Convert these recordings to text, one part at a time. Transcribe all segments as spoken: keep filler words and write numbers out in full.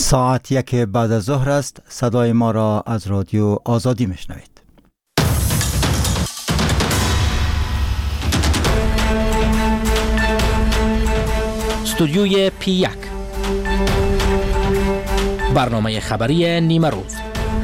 ساعت یک بعد از ظهر است. صدای ما را از رادیو آزادی میشنوید. استودیوی پی یک، برنامه خبری نیمه روز.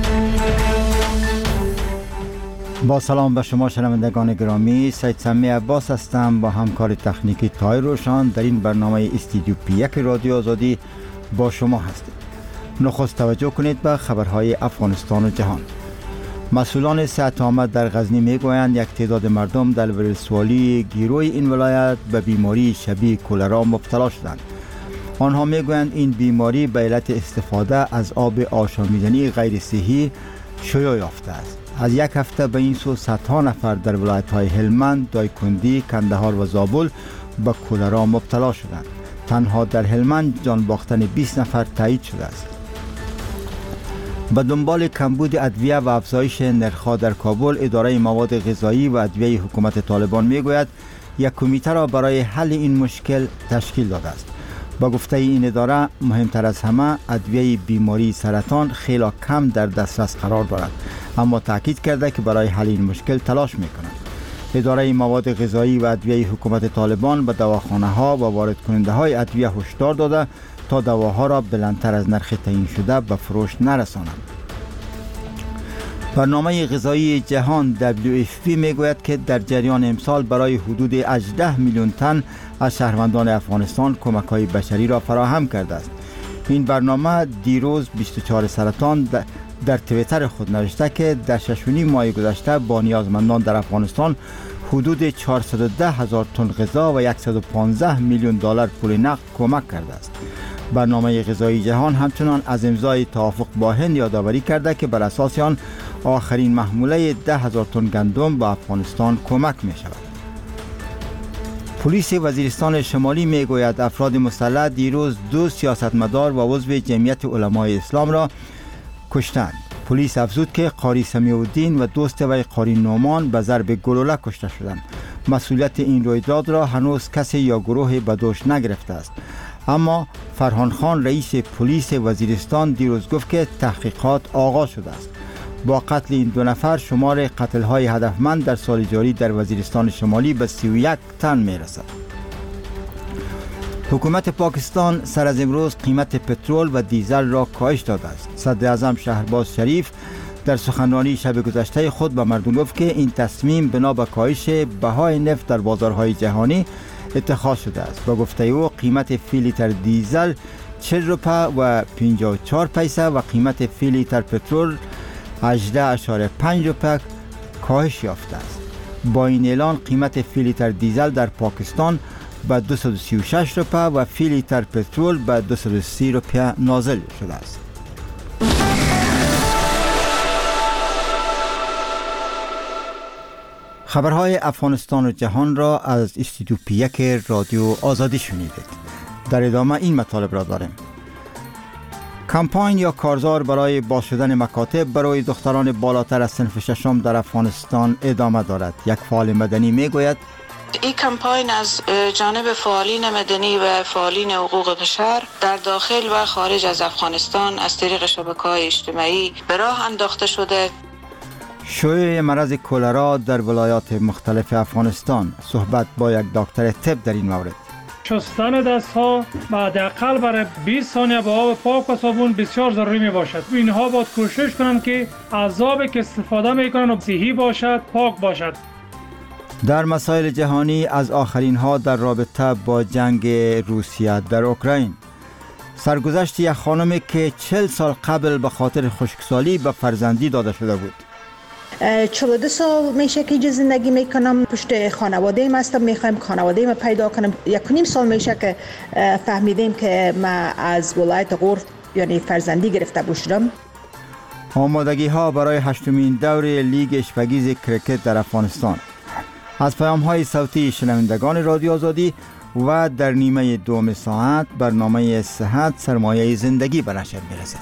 با سلام به شما شنوندگان گرامی، سید سمی عباس هستم با همکار تکنیکی طاهر روشان در این برنامه استودیو پی یک رادیو آزادی با شما هستیم. نخست توجه کنید به خبرهای افغانستان و جهان. مسئولان صحت عامه در غزنی میگویند یک تعداد مردم در ولسوالی گیروی این ولایت به بیماری شبیه کولرا مبتلا شدند. آنها میگویند این بیماری به علت استفاده از آب آشامیدنی غیر صحی شیوع یافته است. از یک هفته به این سو صدها نفر در ولایت‌های هلمند، دایکندی، کندهار و زابل به کولرا مبتلا شدند. تنها در هلمند جان باختن بیست نفر تایید شده است. به دنبال کمبود ادویه و افزایش نرخ‌ها در کابل، اداره مواد غذایی و ادویه حکومت طالبان میگوید یک کمیته را برای حل این مشکل تشکیل داده است. با گفته این اداره، مهمتر از همه ادویه بیماری سرطان خیلی کم در دسترس قرار دارد، اما تاکید کرده که برای حل این مشکل تلاش میکنند. اداره مواد غذایی و ادویه حکومت طالبان به دواخانه ها و وارد کننده های ادویه هشدار داده تا دواها را بلندتر از نرخ تعیین شده به فروش نرسانند. برنامه غذایی جهان دبلیو اف پی میگوید که در جریان امسال برای حدود هجده میلیون تن از شهروندان افغانستان کمک‌های بشری را فراهم کرده است. این برنامه دیروز بیست و چهار سرطان در توییتر خود نوشته که در شش و نیم ماه گذشته با نیازمندان در افغانستان حدود چهارصد و ده هزار تن غذا و صد و پانزده میلیون دلار پول نقد کمک کرده است. برنامه غذایی جهان همچنان از امضای توافق با هند یادآوری کرده که بر اساس آن آخرین محموله ده هزار تن گندم به افغانستان کمک می شود. پلیس وزیرستان شمالی می گوید افراد مسلح دیروز دو سیاستمدار و عضو جمعیت علمای اسلام را کشتند. پلیس افزود که قاری سمیع‌الدین و دوست وی قاری نعمان به ضرب گلوله کشته شدند. مسئولیت این رویداد را هنوز کسی یا گروه به دوش نگرفته است، اما فرهان خان رئیس پلیس وزیرستان دیروز گفت که تحقیقات آغاز شده است. با قتل این دو نفر شمار قتل‌های هدفمند در سال جاری در وزیرستان شمالی به سی و یک تن می‌رسد. حکومت پاکستان سر از امروز قیمت پترول و دیزل را کاهش داده است. صدر اعظم شهباز شریف در سخنرانی شب گذشته خود به مردم گفت که این تصمیم بنا به کاهش بهای نفت در بازارهای جهانی اتخاذ شده است. با گفته او قیمت فی لیتر دیزل چهل روپه و پنجاه و چهار پیسه و قیمت فی لیتر پترول هجده اشاره پنج روپه کاهش یافته است. با این اعلان قیمت فی لیتر دیزل در پاکستان به دویست و سی و شش روپه و فی لیتر پترول به دویست و سی روپه نازل شده است. خبرهای افغانستان و جهان را از استودیو پی یک رادیو آزادی شنیدید. در ادامه این مطالب را داریم. کمپاین یا کارزار برای باز شدن مکاتب برای دختران بالاتر از صنف ششم در افغانستان ادامه دارد. یک فعال مدنی میگوید این کمپاین از جانب فعالین مدنی و فعالین حقوق بشر در داخل و خارج از افغانستان از طریق شبکه‌های اجتماعی به راه انداخته شده. شیوع مرض کولرا در ولایات مختلف افغانستان. صحبت با یک دکتر طب در این مورد. شستن دست ها حداقل برای بیست ثانیه با آب پاک و صابون بسیار ضروری می باشد. اینها باید کوشش کنند که از آبی که استفاده می کنند صحی باشد، پاک باشد. در مسائل جهانی از آخرین ها در رابطه با جنگ روسیه در اوکراین. سرگذشت یک خانمی که چهل سال قبل به خاطر خشکسالی به فرزندی داده شده بود. چهل و دو سال میشه که اینجا زندگی میکنم، پشت خانواده ایم هستم، میخوایم خانواده ایم پیدا کنم. یک و نیم سال میشه که فهمیدیم که من از ولایت غور یعنی فرزندی گرفته باشم. آمادگی ها برای هشتمین دور لیگ اشپگیز کرکت در افغانستان. از پیام های صوتی شنوندگان رادیو آزادی و در نیمه دوم ساعت برنامه صحت سرمایه زندگی به نشر میرسد.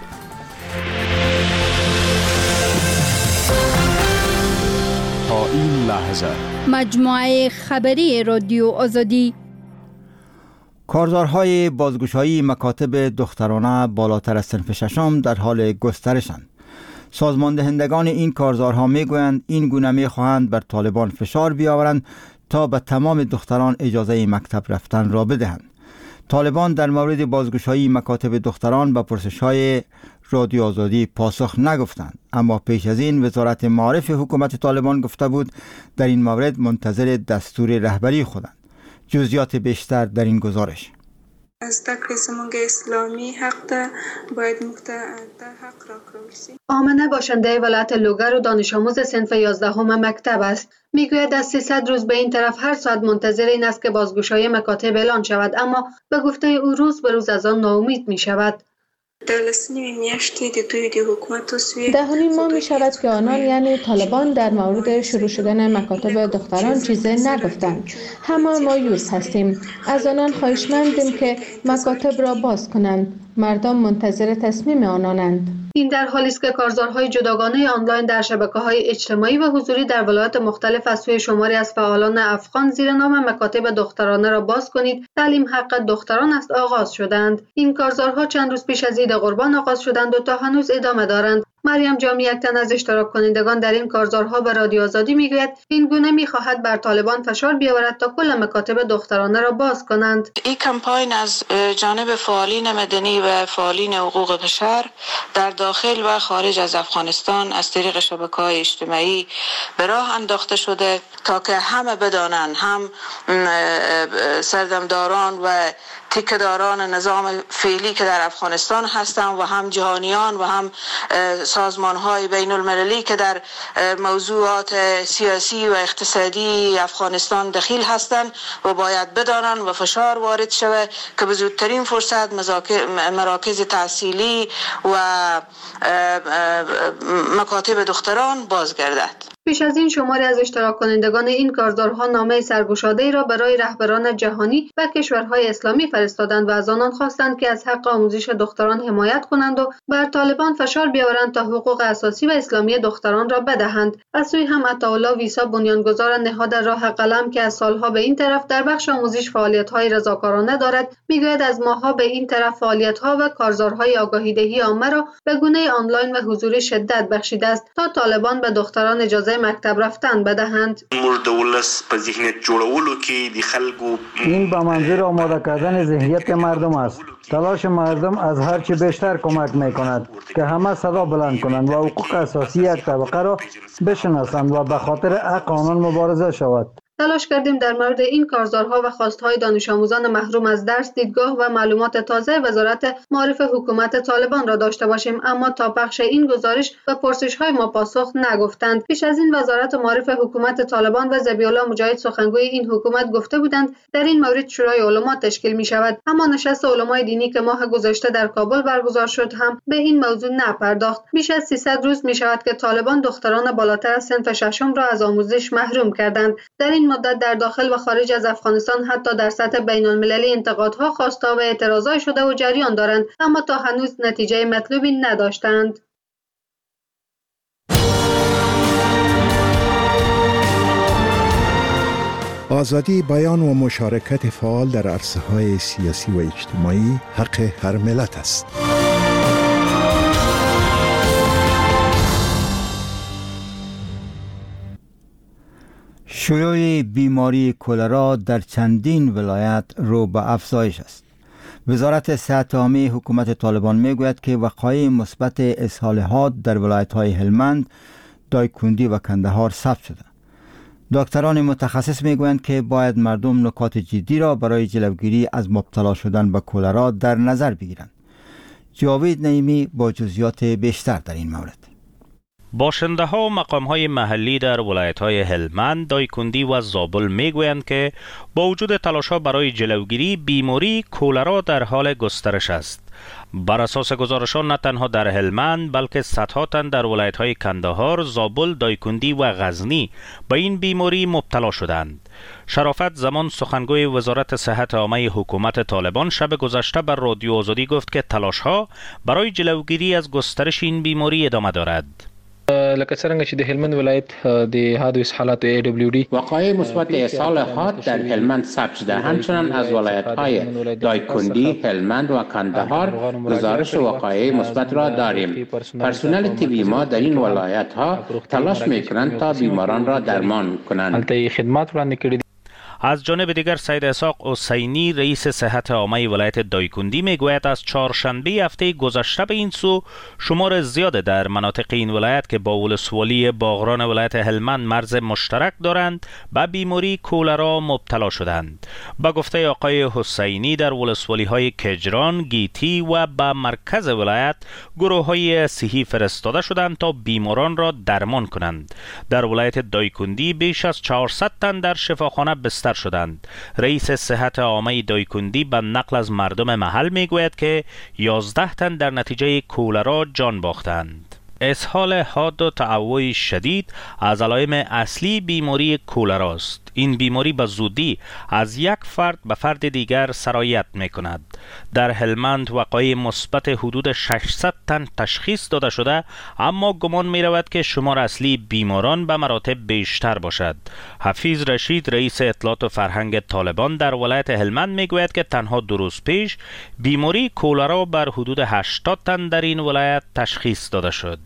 تا این لحظه مجموعه خبری رادیو آزادی. کارزارهای بازگشایی مکاتب دخترانه بالاتر از صنف ششم در حال گسترشند. سازمان دهندگان این کارزارها میگویند این گونه میخواهند بر طالبان فشار بیاورند تا به تمام دختران اجازه مکتب رفتن را بدهند. طالبان در مورد بازگشایی مکاتب دختران به پرسش‌های رادیو آزادی پاسخ نگفتند، اما پیش از این وزارت معارف حکومت طالبان گفته بود در این مورد منتظر دستور رهبری خودند. جزئیات بیشتر در این گزارش. از زده‌کړې زموږ اسلامی حق ده باید موږ ته دا حق راکړل شي. آمنه باشنده ولایت لوگر و دانش آموز صنف یازدهم مکتب است. میگوید از سیصد روز به این طرف هر ساعت منتظر این است که بازگشایی مکاتب اعلان شود، اما به گفته او روز به روز از آن ناامید می شود. ده و نیم ماه می شود که آنان یعنی طالبان در مورد شروع شدن مکاتب دختران چیزی نگفتند. همه مایوس هستیم. از آنان خواهشمندیم که مکاتب را باز کنند. مردم منتظر تصمیم آنانند. این در حالی است که کارزارهای جداگانه آنلاین در شبکه‌های اجتماعی و حضوری در ولایات مختلف از سوی شماری از فعالان افغان زیر نام مکاتب دخترانه را باز کنید، تعلیم حق دختران است آغاز شدند. این کارزارها چند روز پیش از عید قربان آغاز شدند و تا هنوز ادامه دارند. مریم جامی، یک تن از اشتراک کنندگان در این کارزارها، به رادیو آزادی میگوید این گونه میخواهد بر طالبان فشار بیاورد تا کل مکاتب دخترانه را باز کنند. این کمپاین از جانب فعالین مدنی و فعالین حقوق بشر در داخل و خارج از افغانستان از طریق شبکه‌های اجتماعی به راه انداخته شده تا که همه بدانند، هم سردمداران و تکه‌داران نظام فعلی که در افغانستان هستند و هم جهانیان و هم سازمان‌های بین المللی که در موضوعات سیاسی و اقتصادی افغانستان دخیل هستند و باید بدانند و فشار وارد شود که به زودترین فرصت مراکز تحصیلی و مکاتب دختران بازگردد. پیش از این شماری از اشتراک کنندگان این کارزارها نامه سرگشاده‌ای را برای رهبران جهانی و کشورهای اسلامی فرستادند و از آنان خواستند که از حق آموزش دختران حمایت کنند و بر طالبان فشار بیاورند تا حقوق اساسی و اسلامی دختران را بدهند. از سوی هم عطاالله ویسا، بنیانگذار نهاد راه قلم که از سالها به این طرف در بخش آموزش فعالیت‌های رضاکارانه دارد، میگوید از ماه‌ها به این طرف فعالیت‌ها و کارزارهای آگاهی‌دهی عامه را به گونه آنلاین و حضوری شدت بخشیده است تا طالبان به دختران اجازه مکتب رفتن بدهند. این به منظور آماده کردن ذهنیت مردم است. تلاش مردم از هر چه بیشتر کمک میکند که همه صدا بلند کنند و حقوق اساسی یک طبقه را بشناسند و به خاطر حق آنان مبارزه شود. تلاش کردیم در مورد این کارزارها و خواستهای دانش آموزان محروم از درس دیدگاه و معلومات تازه وزارت معارف حکومت طالبان را داشته باشیم، اما تا پخش این گزارش و پرسش‌های ما پاسخ نگفتند. پیش از این وزارت معارف حکومت طالبان و ذبیح‌الله مجاهد، سخنگوی این حکومت، گفته بودند در این مورد شورای علما تشکیل می شود، اما نشست علمای دینی که ماه گذشته در کابل برگزار شد هم به این موضوع نپرداخت. بیش از سیصد روز می شود که طالبان دختران بالاتر از صنف ششم را از آموزش محروم کردند. در این مدت در داخل و خارج از افغانستان حتی در سطح بین المللی انتقادها، خواستها و اعتراضات شده و جریان دارند، اما تا هنوز نتیجه مطلوبی نداشتند. آزادی بیان و مشارکت فعال در عرصه‌های سیاسی و اجتماعی حق هر ملت است. شیوع بیماری کلرا در چندین ولایت رو به افزایش است. وزارت صحت عامه حکومت طالبان میگوید که وقایع مثبت اسهال حاد در ولایت‌های هلمند، دایکندی و کندهار ثبت شده. دکتران متخصص میگویند که باید مردم نکات جدی را برای جلوگیری از مبتلا شدن به کلرا در نظر بگیرند. جاوید نعیمی با جزئیات بیشتر در این مورد. باشنده ها و مقام های محلی در ولایت های هلمند، دایکندی و زابل میگویند که با وجود تلاش ها برای جلوگیری بیماری کولرا در حال گسترش است. بر اساس گزارشان نه تنها در هلمند بلکه صدها تن در ولایت های کندهار، زابل، دایکندی و غزنی به این بیماری مبتلا شدند. شرافت زمان، سخنگوی وزارت صحت عامه حکومت طالبان، شب گذشته بر رادیو آزادی گفت که تلاش ها برای جلوگیری از گسترش این بیماری ادامه دارد. لکه څنګه چې د هلمند ولایت د حادث حالات ای دبلیو دی وقایع مثبت صالحات در هلمند ثبت شده. همچنین از ولایت‌های دایکندی، هلمند و کندهار گزارش وقایع مثبت را داریم. پرسنل طبی ما در این ولایت‌ها تلاش می‌کنند تا بیماران را درمان کنند. خدمات وړاندې کړي. از جانب دیگر سید اسحاق حسینی رئیس صحت عامه ولایت دایکندی میگوید از چهارشنبه هفته گذشته به این سو شمار زیاد در مناطق این ولایت که با ولسوالی باغران ولایت هلمند مرز مشترک دارند به بیماری کولرا مبتلا شدند. با گفته آقای حسینی در ولسوالی های کجران، گیتی و به مرکز ولایت گروه های صحی فرستاده شدند تا بیماران را درمان کنند. در ولایت دایکندی بیش از چهارصد تن در شفاخانه بستر شدند. رئیس صحت عامه دایکندی به نقل از مردم محل میگوید که یازده تن در نتیجه کولرا جان باختند. اسهال حاد و تعوی شدید از علائم اصلی بیماری کولرا است. این بیماری به زودی از یک فرد به فرد دیگر سرایت می کند. در هلمند وقایع مثبت حدود ششصد تن تشخیص داده شده، اما گمان می رود که شمار اصلی بیماران به مراتب بیشتر باشد. حفیظ رشید رئیس اطلاعات و فرهنگ طالبان در ولایت هلمند می گوید که تنها دو روز پیش بیماری کولرا بر حدود هشتاد تن در این ولایت تشخیص داده شد.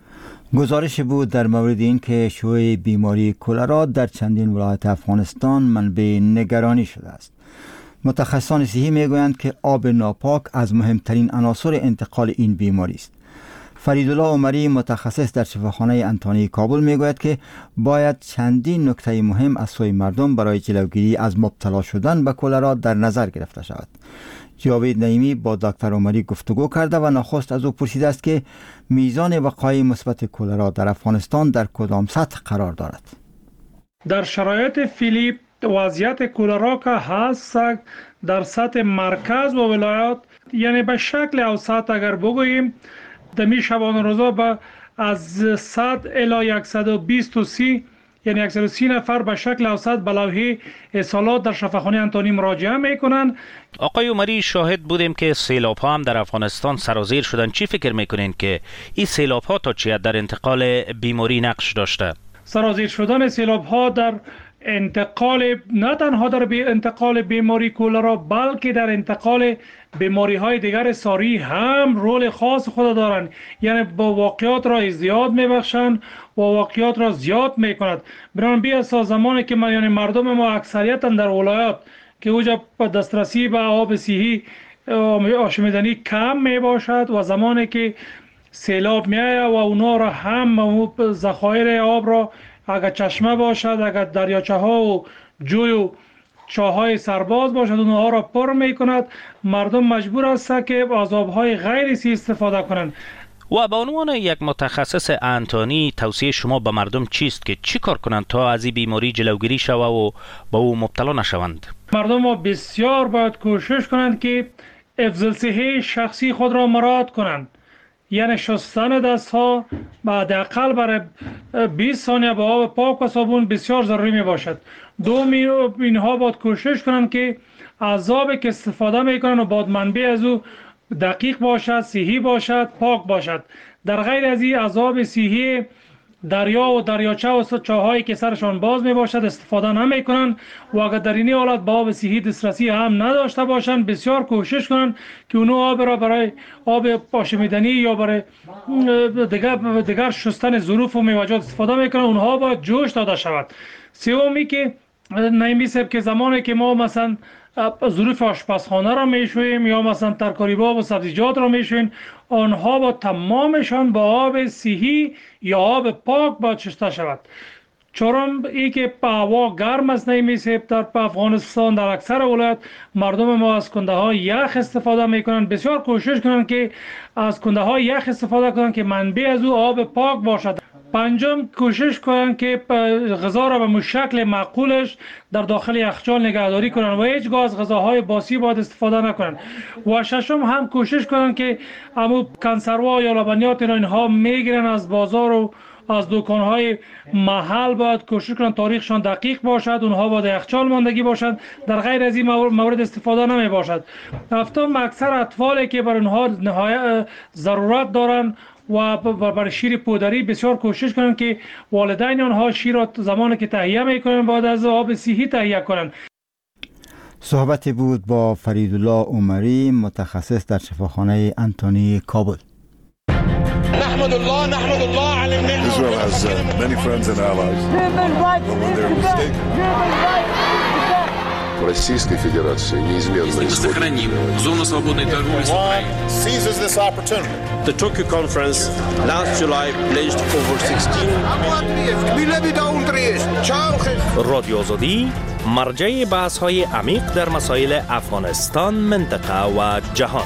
گزارش بود در مورد این که شیوع بیماری کولرا در چندین ولایت افغانستان منبع نگرانی شده است. متخصصان صحی میگویند که آب ناپاک از مهمترین عناصر انتقال این بیماری است. فریدالله عمری متخصص در شفاخانه انتانی کابل میگوید که باید چندین نکته مهم از سوی مردم برای جلوگیری از مبتلا شدن به کولرا در نظر گرفته شود. جاوید نعیمی با دکتر عمری گفتگو کرده و نخست از او پرسیده است که میزان وقایع مثبت کولرا در افغانستان در کدام سطح قرار دارد. در شرایط فعلی وضعیت کولرا که هست در سطح مرکز و ولایات، یعنی به شکل اوسط اگر بگوییم دمی شبانه روزا به از صد الی صد و بیست و سی یعنی صد و سی نفر به شکل اوسط به لوحه اصالات در شفاخانه انتانی مراجعه میکنن. آقای عمری شاهد بودیم که سیلاب ها هم در افغانستان سرازیر شدن. چی فکر میکنین که این سیلاب ها تا چی در انتقال بیماری نقش داشته؟ سرازیر شدن سیلاب ها در انتقال نه تنها در انتقال بیماری کولرا بلکه در انتقال بیماری های دیگر ساری هم رول خاص خود دارند، یعنی با واقعیات را زیاد میبخشند و واقعیات را زیاد میکنند. بران بی اساس زمانی که من یعنی مردم ما اکثریتا در ولایات که اوجا دسترسی به آب صحی آشامیدنی کم می باشد و زمانی که سیلاب میآید و اونا را هم ذخایر آب را اگر چشمه باشد، اگر دریاچه ها و جوی و چاهای سرباز باشد اونها را پر می کند، مردم مجبور است که از آبهای غیر صحی استفاده کنند. و به عنوان یک متخصص انتانی توصیه شما به مردم چیست که چی کار کنند تا از این بیماری جلوگیری شود و با او مبتلا نشوند؟ مردم ما بسیار باید کوشش کنند که حفظ الصحه شخصی خود را مراعات کنند، یعنی شستن دست ها حداقل برای بیست ثانیه با آب پاک و صابون بسیار ضروری می باشد. دوم اینها باید کوشش کنند که از آبی که استفاده میکنند و باید منبع از او دقیق باشد، صحی باشد، پاک باشد. در غیر از این از آب صحی دریا و دریاچه و چاهایی که سرشان باز می باشد استفاده نمی کنند و اگر در این حالت با آب صحی دسترسی هم نداشته باشند بسیار کوشش کنند که اونو آب را برای آب آشامیدنی یا برای دیگر دیگر شستن ظروف و میوه‌جات استفاده میکنند. اونها باید جوش داده شود. سومی که نمی سب که زمانی که ما مثلا ظروف آشپزخانه را میشوییم یا مثلا ترکاری باب و سبزیجات را میشوییم، آنها با تمامشان با آب صحی یا آب پاک باید شسته شود. چرا ای که هوا گرم است نمیشه در افغانستان در اکثر ولایت مردم ما از کنده های یخ استفاده میکنند. بسیار کوشش کنند که از کنده های یخ استفاده کنند که منبع از او آب پاک باشد. پنجم کوشش کنند که غذا را به شکل معقولش در داخل یخچال نگهداری کنند و هیچگاه از غذاهای باسی باید استفاده نکنند. و ششم هم کوشش کنند که همو کنسروا یا لبنیات اینها میگیرن از بازار و از دکانهای محل باید کوشش کنند تاریخشان دقیق باشد، اونها باید یخچال ماندگی باشد، در غیر از این مورد استفاده نمی باشد. هفتم اکثر اطفالی که بر اونها نهایت ضرورت دارند و برای شیر پودری بسیار کوشش کنند که والدین آنها شیر را زمانی که تهیه میکنند بعد از آب صحی تهیه کنند. صحبت بود با فریدالله عمری، متخصص در شفاخانه انتونی کابل. نحمد الله نحمد الله على النعمة. Israel has uh, many friends and allies. But when they're mistaken. В Российской Федерации неизменно мы сохраним зону свободной торговли с Украиной. Seizes this opportunity. The Tokyo conference last July pledged over sixteen. رادیو آزادی مرجع بحث‌های عمیق در مسائل افغانستان، منطقه و جهان.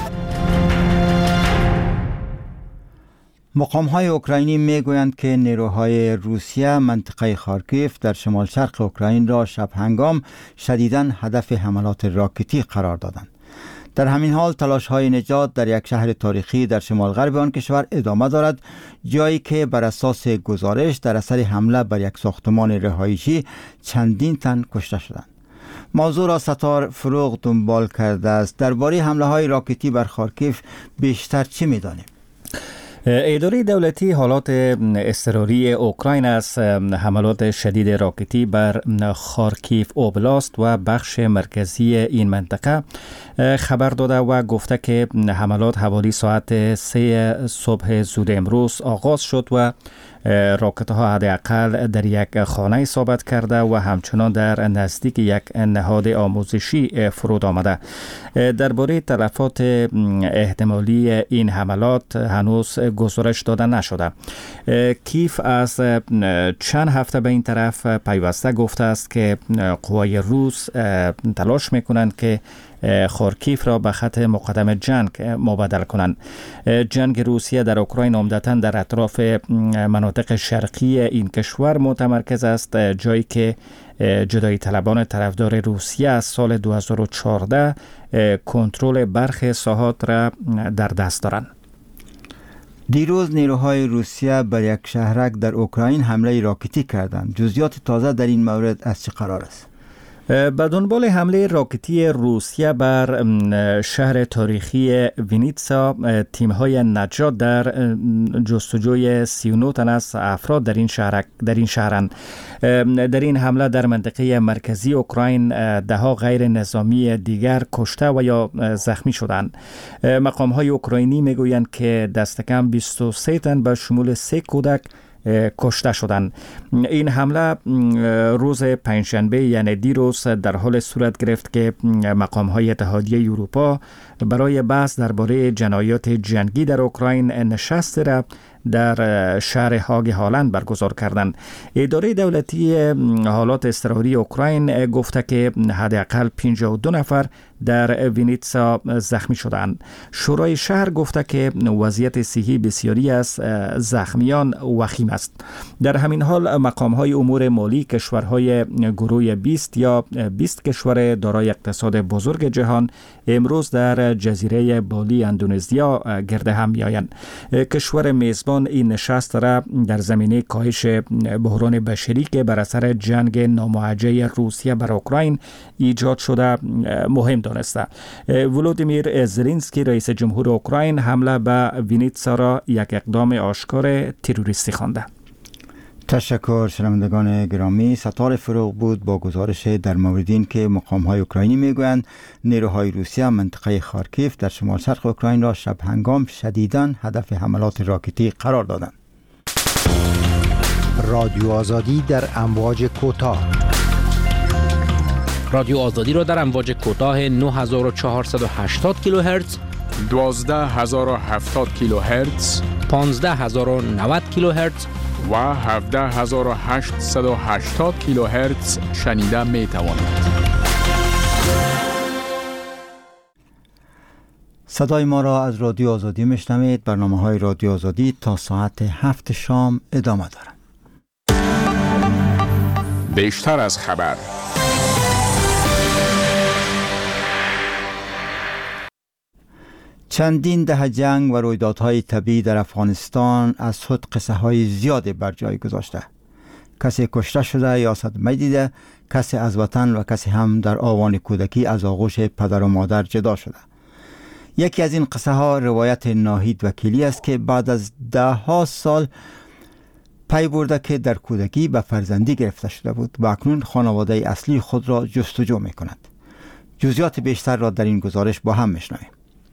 مقام‌های اوکراینی میگویند که نیروهای روسیه منطقه خارکیف در شمال شرق اوکراین را شب هنگام شدیداً هدف حملات راکتی قرار دادند. در همین حال تلاش‌های نجات در یک شهر تاریخی در شمال غرب آن کشور ادامه دارد، جایی که بر اساس گزارش در اثر حمله بر یک ساختمان رهایشی چندین تن کشته شدند. موضوع را ستار فروغ دنبال کرده است. درباره حمله‌های راکتی بر خارکیف بیشتر چه می‌دانیم؟ اداره دولتی حالات اضطراری اوکراین از حملات شدید راکتی بر خارکیف اوبلاست و بخش مرکزی این منطقه خبر داده و گفته که حملات حوالی ساعت سه صبح زود امروز آغاز شد و راکت ها حداقل در یک خانه اصابت کرده و همچنان در نزدیک یک نهاد آموزشی فرود آمده. درباره تلفات احتمالی این حملات هنوز گزارش داده نشده. کیف از چند هفته به این طرف پیوسته گفته است که قوای روس تلاش میکنند که خارکیف را به خط مقدم جنگ مبادله کنند. جنگ روسیه در اوکراین عمدتاً در اطراف مناطق شرقی این کشور متمرکز است، جایی که جدایی طلبان طرفدار روسیه از سال دو هزار و چهارده کنترل برخی ساحات را در دست دارند. دیروز نیروهای روسیه بر یک شهرک در اوکراین حمله راکتی کردند. جزئیات تازه در این مورد از چه قرار است؟ به دنبال حمله راکتی روسیه بر شهر تاریخی وینیتسا، تیم‌های نجات در جستجوی سی و نه تن از افراد در این شهر در این شهرند. در این حمله در منطقه مرکزی اوکراین ده‌ها غیر نظامی دیگر کشته و یا زخمی شدند. مقام‌های اوکراینی میگویند که دست کم بیست و سه تن به شمول سه کودک کشته شدند. این حمله روز پنجشنبه یعنی دیروز در حال صورت گرفت که مقام‌های اتحادیه اروپا برای بحث درباره جنایات جنگی در اوکراین نشست را در شهر هاگ هالند برگزار کردند. اداره دولتی حالات اضطراری اوکراین گفته که حداقل پنجاه و دو نفر در وینیتسا زخمی شدند. شورای شهر گفته که وضعیت صحی بسیاری از زخمیان وخیم است. در همین حال مقام‌های امور مالی کشورهای گروه بیست یا بیست کشور دارای اقتصاد بزرگ جهان امروز در جزیره بالی اندونزیا گرد هم می‌آیند. کشور میزبان این نشست را در زمینه کاهش بحران بشری که بر اثر جنگ ناموجه روسیه بر اوکراین ایجاد شده مهم دانسته. ولودیمیر زلنسکی رئیس جمهور اوکراین حمله به وینیتسا را یک اقدام آشکار تروریستی خوانده. تشکر شنوندگان گرامی. ستار فروغ بود با گزارش در مورد این که مقام‌های اوکراینی میگویند نیروهای روسیه منطقه خارکیف در شمال شرق اوکراین را شب هنگام شدیداً هدف حملات راکتی قرار دادند. رادیو آزادی در امواج کوتاه. رادیو آزادی را در امواج کوتاه نه هزار و چهارصد و هشتاد کیلوهرتز، دوازده هزار و هفتاد کیلوهرتز، پانزده هزار و نود کیلوهرتز و هفده هزار و هشتصد و هشتاد کیلوهرتز شنیده می توانید. صدای ما را از رادیو آزادی میشنوید. برنامه‌های رادیو آزادی تا ساعت هفت شام ادامه دارد. بیشتر از خبر. چندین دهه جنگ و رویدادهای طبیعی در افغانستان از خود قصه های زیادی بر جای گذاشته. کسی کشته شده یا صدمه دیده، کسی از وطن و کسی هم در آوان کودکی از آغوش پدر و مادر جدا شده. یکی از این قصه ها روایت ناهید وکیلی است که بعد از ده ها سال پی برده که در کودکی به فرزندی گرفته شده بود و اکنون خانواده اصلی خود را جستجو می کند. جزئیات بیشتر را در این گزارش با هم میشنویم.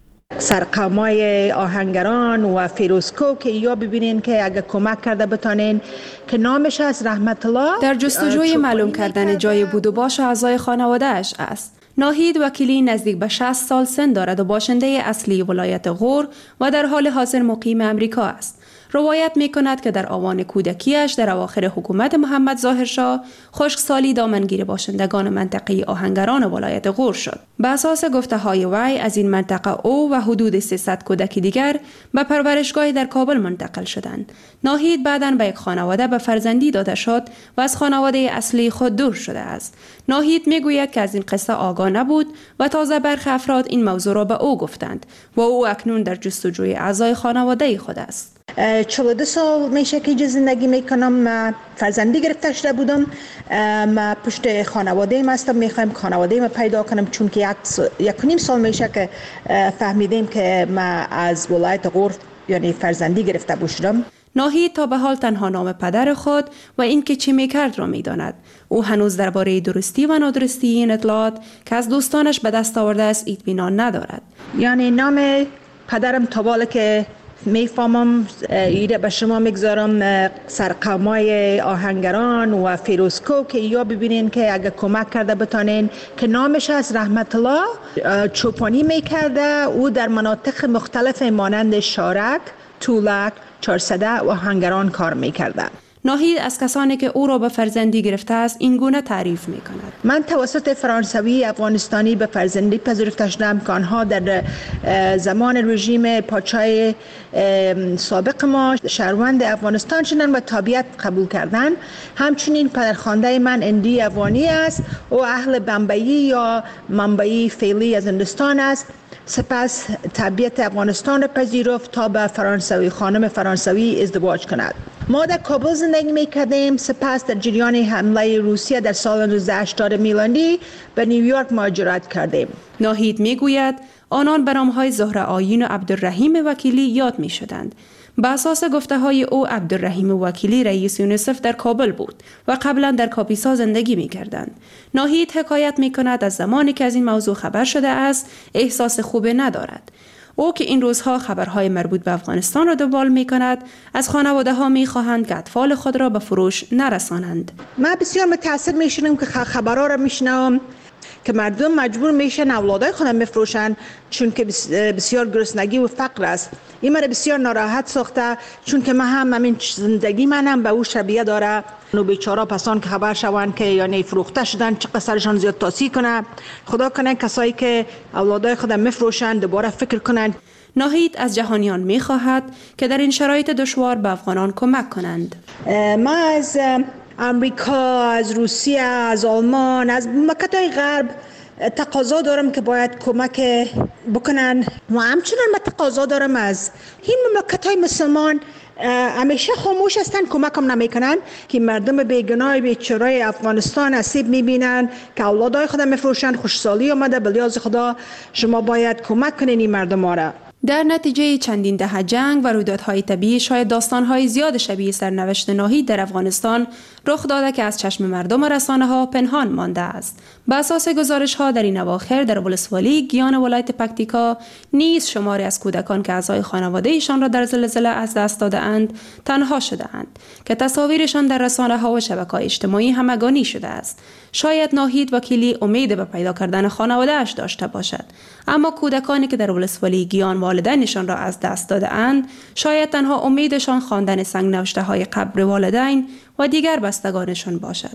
سرقومای آهنگران و فیروزکو که یا ببینین که اگه کمک کرده بتانین که نامش از رحمت الله در جستجوی معلوم کردن جای بود و باش اعضای خانواده‌اش است. ناهید وکیلی نزدیک به شصت سال سن دارد و باشنده اصلی ولایت غور و در حال حاضر مقیم امریکا است. روایت می کند که در آوان کودکیش در اواخر حکومت محمد ظاهرشاه خشکسالی دامنگیر باشندگان منطقه آهنگران ولایت غور شد. به اساس گفته های وی از این منطقه او و حدود سیصد کودک دیگر به پرورشگاهی در کابل منتقل شدند. ناهید بعداً به یک خانواده به فرزندی داده شد و از خانواده اصلی خود دور شده است. ناهید می گوید که از این قصه آگاه نبود و تازه برخی افراد این موضوع را به او گفتند و او اکنون در جستجوی اعضای خانواده خود است. چهل و دو سال میشه که زندگی میکنم. فرزندی گرفته شده بودم. ما پشت خانواده ایم هستم. میخوایم خانواده ما پیدا کنم چون که یک نیم سال میشه که فهمیدیم که ما از ولایت غور یعنی فرزندی گرفته بودم. ناهید تا به حال تنها نام پدر خود و اینکه چی میکرد را میداند. او هنوز درباره درستی و نادرستی این اطلاعات که از دوستانش به دست آورده است اطمینان ندارد. یعنی نام پدرم تا بالا که میفهمم ایره به شما میگذارم سرقومای آهنگران و فیروزکو که یا ببینین که اگه کمک کرده بتانین که نامش از رحمت الله چوپانی میکرده. او در مناطق مختلف مانند شارک، طولک، چارسده و آهنگران کار میکرده. ناهید از کسانی که او را به فرزندی گرفته است این گونه تعریف می کند. من توسط فرانسوی افغانستانی به فرزندی پذیرفته شدم که آنها در زمان رژیم پادشاه سابق ما شهروند افغانستان شدند و تابعیت قبول کردند. همچنین پدرخوانده من اندی افغانی است و اهل بمبئی یا منبعی فعلی از هندوستان است. سپس تابعیت افغانستان را پذیرفت تا به فرانسوی خانم فرانسوی ازدواج کند. ما در کابل زندگی می‌کردیم. سپس در جریان حمله روسیه در سال نوزده هشتاد میلادی به نیویورک مهاجرت کردیم. ناهید میگوید آنان به نام‌های زهره آیین و عبدالرحیم وکیلی یاد می‌شدند. به اساس گفته های او عبدالرحیم وکیلی رئیس یونیسف در کابل بود و قبلا در کاپیسا زندگی می کردند. ناهید حکایت می کند از زمانی که از این موضوع خبر شده است احساس خوبی ندارد. او که این روزها خبرهای مربوط به افغانستان را دنبال می کند از خانواده ها می خواهند که اطفال خود را به فروش نرسانند. من بسیار متأثر می شدم که خبرها را می شنوم که مردم مجبور میشن اولادای خودم بفروشن چون که بسیار گرسنگی و فقر است. این مرا بسیار ناراحت ساخته چون که من هم همین زندگی منم به او شبیه داره. نو بیچاره پسان که خبر شوند که یعنی فروخته شدن چه قصرشان زیاد تاثیر کنه. خدا کنه کسایی که اولادای خودم میفروشن دوباره فکر کنند. ناهید از جهانیان میخواهد که در این شرایط دشوار به افغانان کمک کنند. ما از امریکا، از روسیه، از آلمان، از مملکت‌های غرب تقاضا دارم که باید کمک بکنن و همچنان من تقاضا دارم از این مملکت‌های مسلمان همیشه خاموش هستن، کمک هم نمیکنن که مردم بیگناه بیچاره افغانستان آسیب میبینن که اولادای خودم میفروشن. خوشسالی آمده به لیاز خدا شما باید کمک کنین این مردم ها را. در نتیجه چندین دهه جنگ و رویدادهای طبیعی شاید داستانهای زیاد شبیه سرنوشت ناهید در افغانستان رخ داده که از چشم مردم و رسانه ها پنهان مانده است. به اساس گزارش ها در این اواخر در ولسوالی گیان ولایت پکتیکا نیز شماری از کودکان که اعضای خانواده ایشان را در زلزله از دست داده اند تنها شده اند که تصاویرشان در رسانه ها و شبکه‌های اجتماعی همگانی شده است. شاید ناهید وکیلی امید به پیدا کردن خانواده اش داشته باشد، اما کودکانی که در ولسوالی گیان والدینشان را از دست داده اند شاید تنها امیدشان خواندن سنگ‌نوشته های قبر والدین و دیگر بستگانشان باشد.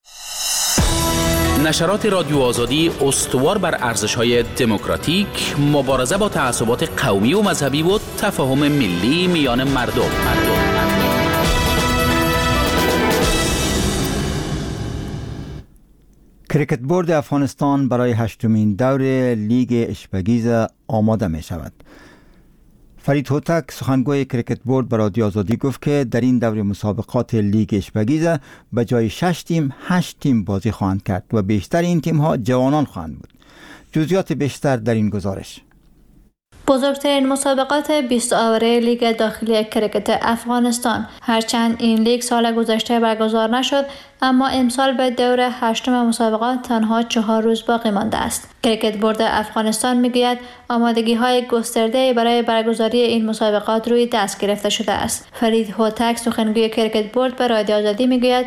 نشرات رادیو آزادی استوار بر ارزش‌های دموکراتیک، مبارزه با تعصبات قومی و مذهبی و تفاهم ملی میان مردم. مردم. کریکت بورد افغانستان برای هشتمین دور لیگ اشپگیز آماده می شود. فرید هوتک سخنگوی کریکت بورد به رادیو آزادی گفت که در این دور مسابقات لیگ اشپگیز به جای شش تیم هشت تیم بازی خواهند کرد و بیشتر این تیم ها جوانان خواهند بود. جزئیات بیشتر در این گزارش. بزرگترین مسابقات بیست آوره لیگ داخلی کرکت افغانستان. هرچند این لیگ سال گذشته برگزار نشد، اما امسال به دور هشتم مسابقات تنها چهار روز باقی مانده است. کرکت بورد افغانستان میگوید آمادگی های گسترده برای برگزاری این مسابقات روی دست گرفته شده است. فرید هوتک سخنگوی کرکت بورد به رادیو آزادی میگوید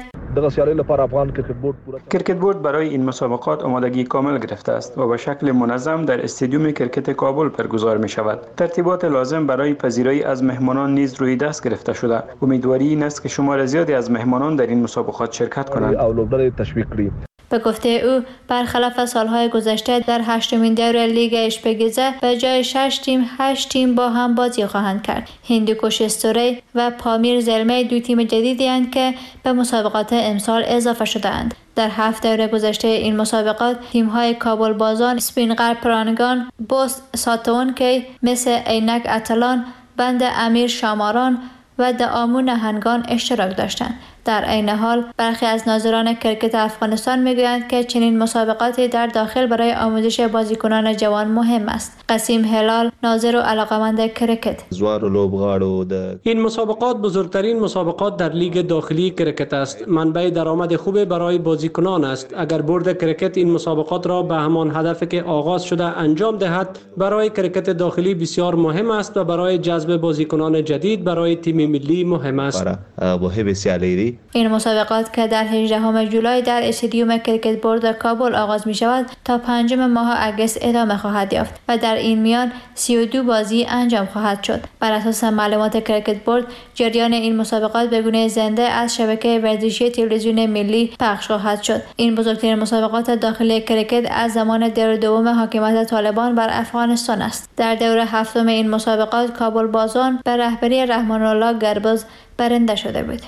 کرکت بورد برای این مسابقات آمادگی کامل گرفته است و به شکل منظم در استادیوم کرکت کابل برگزار می شود. ترتیبات لازم برای پذیرایی از مهمانان نیز روی دست گرفته شده. امیدواری این است که شمار زیادی از مهمانان در این مسابقات شرکت کنند. به گفته او برخلاف سالهای گذشته در هشتمین دور لیگ اشپگیزه به جای شش تیم هشت تیم با هم بازی خواهند کرد. هندوکش استوری و پامیر زلمه دو تیم جدیدی اند که به مسابقات امسال اضافه شده اند. در هفت دور گذشته این مسابقات تیم‌های کابل بازان، سپینغر پرانگان، بوست ساتون که مثل عینک اتلان، بند امیر شاماران و دعامو نهنگان اشتراک داشتند. در عین حال برخی از ناظران کرکت افغانستان میگویند که چنین مسابقاتی در داخل برای آموزش بازیکنان جوان مهم است. قسیم هلال، ناظر و علاقمند کرکت: این مسابقات بزرگترین مسابقات در لیگ داخلی کرکت است. منبع درآمد خوب برای بازیکنان است. اگر بورد کرکت این مسابقات را به همان هدفی که آغاز شده انجام دهد، برای کرکت داخلی بسیار مهم است و برای جذب بازیکنان جدید برای تیم ملی مهم است. این مسابقات که در هجدهم جولای در استادیوم کرکت بورد کابل آغاز می شود تا پنجم ماه اگست ادامه خواهد یافت و در این میان سی و دو بازی انجام خواهد شد. بر اساس معلومات کرکت بورد، جریان این مسابقات به گونه زنده از شبکه ورزشی تلویزیون ملی پخش خواهد شد. این بزرگترین مسابقات داخلی کرکت از زمان دور دوم حاکمیت طالبان بر افغانستان است. در دور هفتم این مسابقات کابل بازان به رهبری رحمان الله گربز برنده شده بود.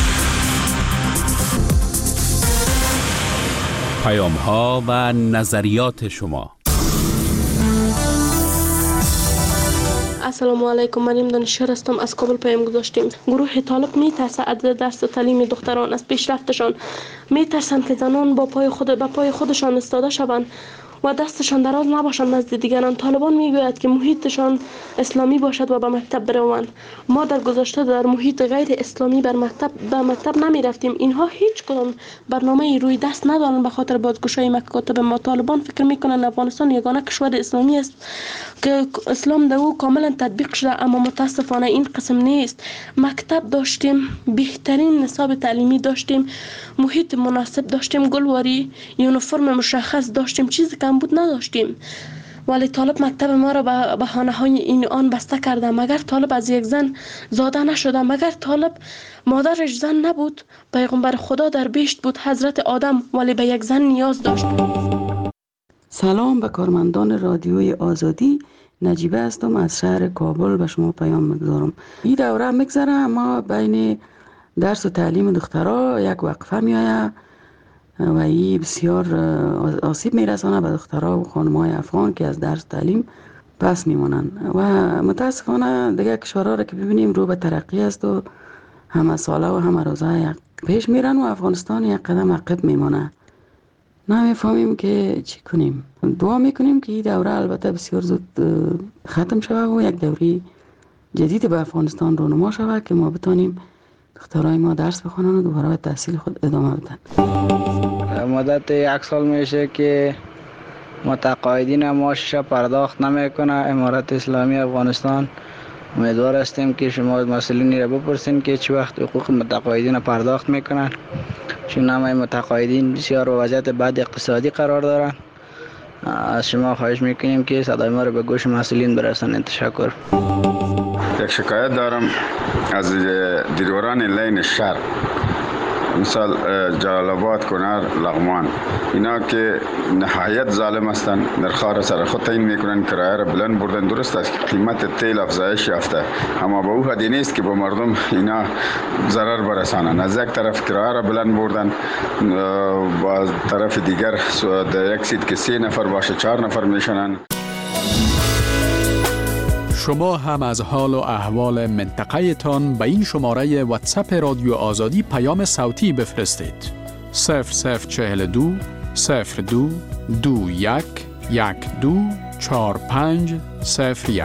پیام ها و نظریات شما. السلام علیکم، من دانشور هستم، از کابل پیام گذاشتیم. گروه طالب میترسه از درس و تعلیم دختران، از پیشرفتشان میترسند که زنان با پای خود به پای خودشان استاده شوند و دستشان دراز نباشند نزد دیگران. طالبان میگوید که محیطشان اسلامی باشد و به مکتب بروند. ما در گذشته در محیط غیر اسلامی بر مکتب به مکتب نمی رفتیم. اینها هیچ کدام برنامه روی دست ندارند به خاطر بازگشایی مکاتب ما. طالبان فکر میکنند افغانستان یگانه کشور اسلامی است که اسلام در او کاملا تطبیق شده، اما متاسفانه این قسم نیست. مکتب داشتیم، بهترین نصاب تعلیمی داشتیم، محیط مناسب داشتیم، گلواری، یونیفرم مشخص داشتیم، چیزی کم بود نداشتیم. ولی طالب مکتب ما را به بهانه های این آن بسته کرده. مگر طالب از یک زن زاده نشده؟ مگر طالب مادرش زن نبود؟ پیغمبر خدا در بهشت بود، حضرت آدم، ولی به یک زن نیاز داشت. سلام به کارمندان رادیوی آزادی. نجیبه هستم از شهر کابل به شما پیام میگذارم. این دوره میگذره، اما بین درس و تعلیم دخترها یک وقفه میآید و این بسیار آسیب میرسانه به دخترها و خانم‌های افغان که از درس تعلیم پس میمانند و متاسفانه دیگه کشورها را که ببینیم رو به ترقی است و همه ساله و همه روزه پیش میرن و افغانستان یک قدم عقب میمانه. نمیفهمیم که چی کنیم. دعا میکنیم که این دوره البته بسیار زود ختم شود و یک دوره جدید به افغانستان رونما شود که ما بتانیم دخترای ما درس بخونن و دوباره به تحصیل خود ادامه بدن. مدت یک سال میشه که متقاعدین معاشش پرداخت نمیکنه امارت اسلامی افغانستان. امیدوار هستیم که شما مسئولین را بپرسین که چه وقت حقوق متقاعدین پرداخت میکنن، چون همه متقاعدین بسیار با وضعیت بد اقتصادی قرار دارن. از شما خواهش میکنیم که صدای ما را به گوش مسئولین برسانید. تشکر. یک شکایت دارم از دیرواران لین شهر، مثال جلال آباد، کنر، لغمان، اینا که نهایت ظالم هستند. نرخ‌ها سر خود تعیین میکنن، کرایه را بلند بردن. درست است که قیمت تیل افزایش یافته، اما به او حدی نیست که به مردم اینا ضرر برسانند. از یک طرف کرایه را بلند بردن، با طرف دیگر در یک سیت که سه نفر باشه چهار نفر میشنن. شما هم از حال و احوال منطقه تان به این شماره واتساپ رادیو آزادی پیام صوتی بفرستید. صفر صفر چهل و دو صفر دو دو یک یک دو چهار پنج صفر یک.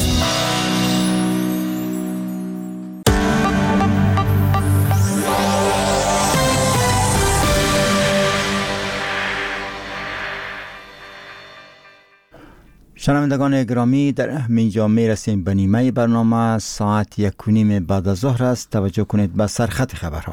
شنوندگان گرامی، در همینجا می رسیم به نیمه برنامه. ساعت یک و نیم بعد از ظهر است. توجه کنید به سرخط خبرها.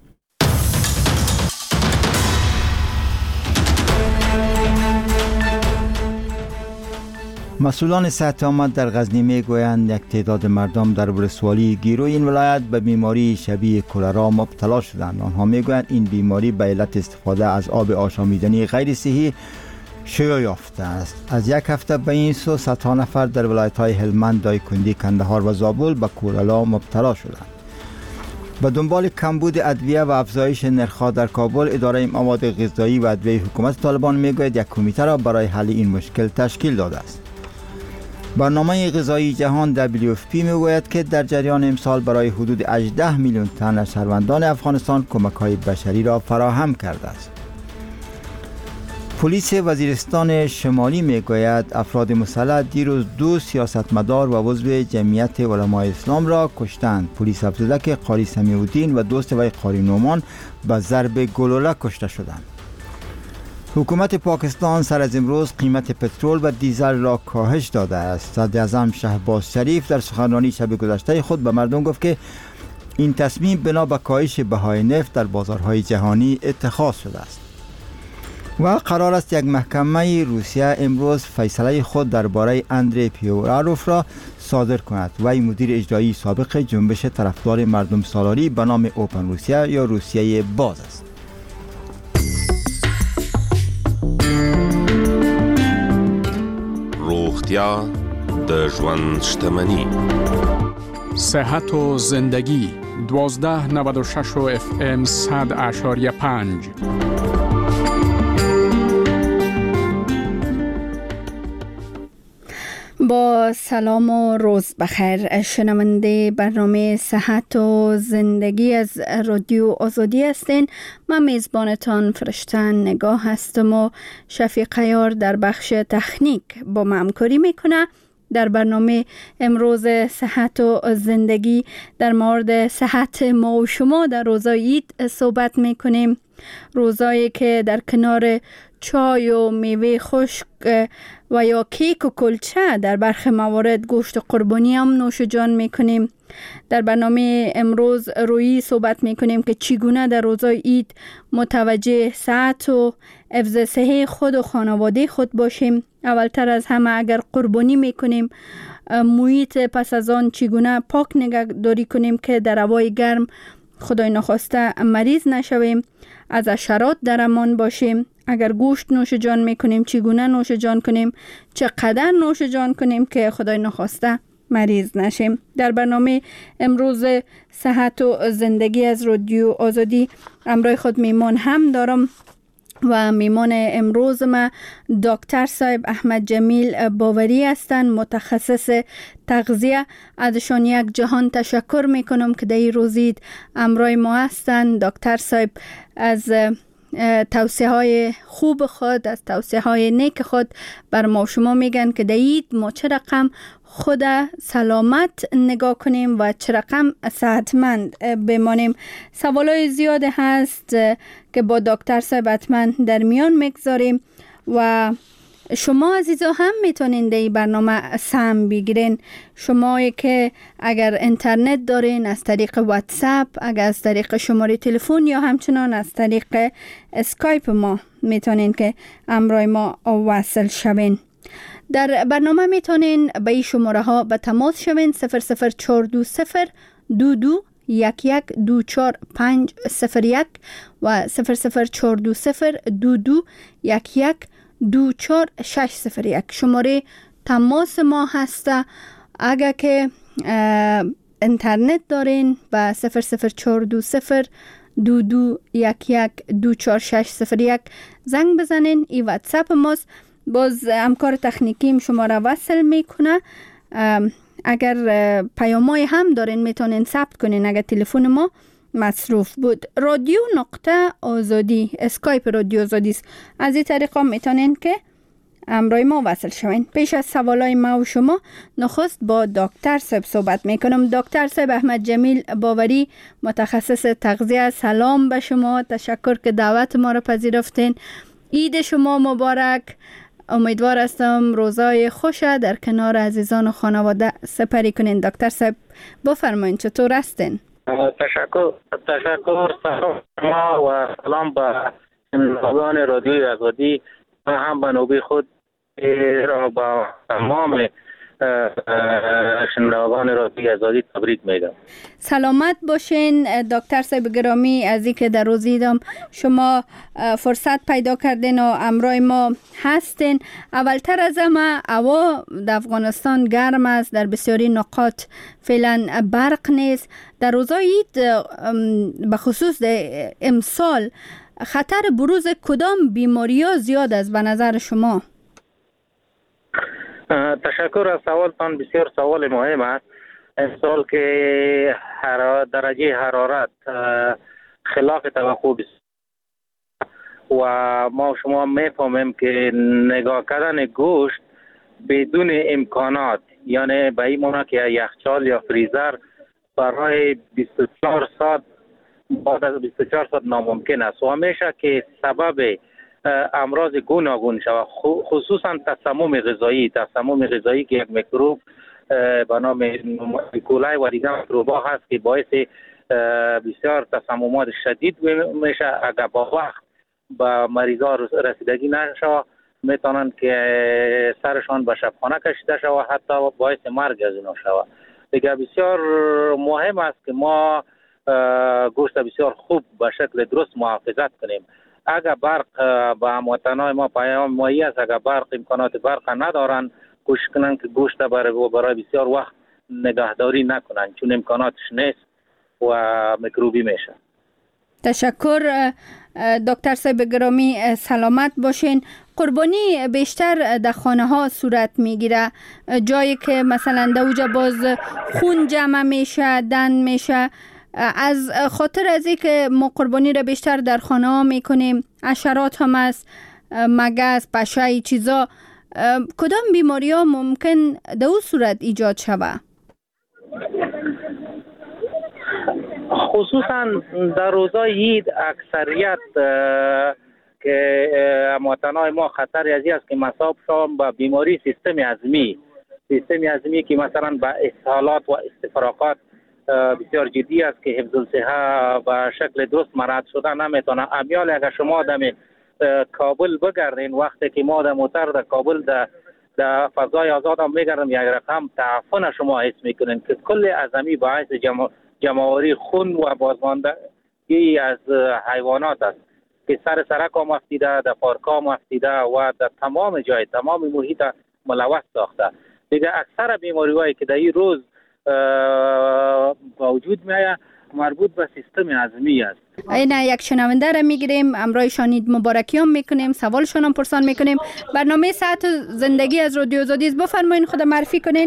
مسئولان صحت عامه در غزنی می گویند یک تعداد مردم در ولسوالی گیرو این ولایت به بیماری شبیه کلرا مبتلا شدند. آنها می گویند این بیماری به علت استفاده از آب آشامیدنی غیر صحی شیوع یافته است. از یک هفته به این سو صدها نفر در ولایت‌های هلمند، دایکندی، کندهار و زابل به کولرا مبتلا شدند. به دنبال کمبود ادویه و افزایش نرخ‌ها در کابل، اداره مواد غذایی و ادویه حکومت طالبان میگوید یک کمیته را برای حل این مشکل تشکیل داده است. برنامه غذایی جهان دبلیو اف پی میگوید که در جریان امسال برای حدود هجده میلیون تن از شهروندان افغانستان کمک‌های بشری را فراهم کرده است. پلیس وزیرستان شمالی میگوید افراد مسلح دیروز دو سیاستمدار و عضو جمعیت علمای اسلام را کشتند. پلیس افزوده که قاری سمیع الدین و دوست وی قاری نومان به ضرب گلوله کشته شدند. حکومت پاکستان سر از امروز قیمت پترول و دیزل را کاهش داده است. صدر اعظم شهباز شریف در سخنرانی شب گذشته خود به مردم گفت که این تصمیم بنا به کاهش بهای نفت در بازارهای جهانی اتخاذ شده است. و قرار است یک محکمه روسیه امروز فیصله خود درباره اندری پیوراروف را صادر کند. وی مدیر اجرایی سابق جنبش طرفدار مردم سالاری به نام اوپن روسیه یا روسیه باز است. روغتیا د ژوند شتمنی. صحت و زندگی دوازده نود و شش و اف ام صد اشاریه پنج. با سلام و روز بخیر. شنونده برنامه صحت و زندگی از رادیو آزادی هستین. من میزبانتان فرشته نگاه هستم و شفیق عیار در بخش تکنیک با من همکاری میکنه. در برنامه امروز صحت و زندگی در مورد صحت ما و شما در روزای عید صحبت میکنیم. روزایی که در کنار چای و میوه خشک و یا کیک و کلچه در برخی موارد گوشت قربانی هم نوش جان میکنیم. در برنامه امروز روی صحبت میکنیم که چگونه در روزای عید متوجه صحت و حفظ صحت خود و خانواده خود باشیم. اولتر از همه اگر قربانی میکنیم محیط پس از آن چگونه پاک نگهداری کنیم که در هوای گرم خدای نخواسته مریض نشویم، از حشرات در امان باشیم. اگر گوشت نوش جان میکنیم چگونه نوش جان کنیم، چقدر نوش جان کنیم که خدای نخواسته مریض نشیم. در برنامه امروز صحت و زندگی از رادیو آزادی همراه خود میمان هم دارم و میمان امروز ما دکتر صاحب احمد جمیل باوری هستند، متخصص تغذیه. ازشان یک جهان تشکر میکنم که در این روزید همراه ما هستند. دکتر صاحب از توصیه های خوب خود، از توصیه های نیک خود بر ما شما میگن که در عید ما چه رقم خود سلامت نگاه کنیم و چه رقم صحتمند بمانیم. سوالای زیاد هست که با دکتر صاحب حتما در میان میگذاریم و شما عزیزا هم میتونین در این برنامه سهم بگیرین. شما که اگر اینترنت دارین از طریق واتساپ، اگر از طریق شماره تلفن یا همچنان از طریق اسکایپ ما میتونین که همراه ما وصل شوین. در برنامه میتونین به این شماره ها به تماس شوین: صفر صفر چهار دو صفر دو دو یک یک دو چهار پنج صفر یک و صفر صفر چهار دو صفر دو دو یک یک دو چهار شش صفر یک. شماره تماس ما هسته. اگر که اینترنت دارین با صفر صفر چهار دو صفر دو دو یک یک دو چهار شش صفر یک زنگ بزنین. این واتساپ ماست. باز همکار تکنیکیم شما را وصل میکنه. اگر پیامای هم دارین میتونین ثبت کنین اگر تلفن ما مصروف بود. رادیو نقطه آزادی اسکایپ رادیو آزادی است. از این طریق هم میتونین که امروی ما وصل شوین. پیش از سوالای ما و شما نخست با دکتر صاحب صحبت میکنم. دکتر صاحب احمد جمیل باوری، متخصص تغذیه، سلام به شما. تشکر که دعوت ما را پذیرفتین. عید شما مبارک. امیدوار هستم روزای خوش در کنار عزیزان و خانواده سپری کنین. دکتر صاحب بفرمایید چطور هستین؟ تشکر تشکر سلام شما و سلام به شنوندگان رادیوی آزادی و هم به نوبه خود را با تمام شنوندگان رادیوی آزادی تبریک میگم. سلامت باشین دکتر صاحب گرامی. از اینکه در روز عیدم شما فرصت پیدا کردین و امروی ما هستین. اولتر از همه هوا در افغانستان گرم است، در بسیاری نقاط فعلا برق نیست. در روزای عید به خصوص در امسال خطر بروز کدام بیماری ها زیاد است به نظر شما؟ تشکر از سوالتان، بسیار سوال مهم است. امسال که درجه حرارت خلاف توقع و ما شما میفهمیم که نگاه کردن گوشت بدون امکانات، یعنی به این معنی که یخچال یا فریزر برای بیست و چهار ساعت بعد از بیست و چهار ساعت ناممکن است و همیشه که سبب امراض گوناگون شود، خصوصا تسمم غذایی. تسمم غذایی که یک میکروب به نام ایکولای و دیگر میکروب‌ها هست که باعث بسیار تسممات شدید میشه. اگر با وقت به مریضا رسیدگی نشه میتونن که سرشان به شبخانه کشیده شود، حتی باعث مرگ از اینا شود. دیگه بسیار مهم است که ما گوشت بسیار خوب به شکل درست محافظت کنیم. اگر برق به هموطنان ما پیام مایی است، اگر برق امکانات برق ندارن، کوشش کنن که گوشت برای برای بسیار وقت نگهداری نکنن، چون امکاناتش نیست و میکروبی میشه. تشکر دکتر صاحب گرامی. سلامت باشین. قربانی بیشتر در خانه ها صورت میگیره، جایی که مثلا در اوجا باز خون جمع میشه، دن میشه. از خاطر از این که ما قربانی را بیشتر در خانه ها میکنیم، حشرات هم است، مگس، پشه، ای چیزا، کدام بیماری ها ممکن در اون صورت ایجاد شود؟ خصوصا در روزای عید اکثریت که هموطنان ما خطر از این است که مصاب شوند به بیماری سیستم هضمی. سیستم هضمی که مثلا به اسهالات و استفراغات بسیار جدی است که حفظ الصحه به شکل درست مرد شده نمیتونه. امیال اگر شما دم کابل بگردین، وقتی که ما در موتر در کابل در در فضای آزاد هم میگردم، یک رقم تعفن شما حس میکنین که کل عظمی باعث جمع جمعوری خون و بازماندگی از حیوانات است که سر سرک هم افتیده، در پارک هم افتیده و در تمام جای تمام محیط ملوث ساخته. دیگه اکثر بیماری هایی که در این روز با وجود میآید مربوط به سیستم هضمی است. اینا یک شنونده را میگیریم، امرای شانید مبارکی هم میکنیم، سوالشون هم پرسان میکنیم. برنامه ساعت زندگی از رادیو آزادی است. بفرمایید خود معرفی کنین.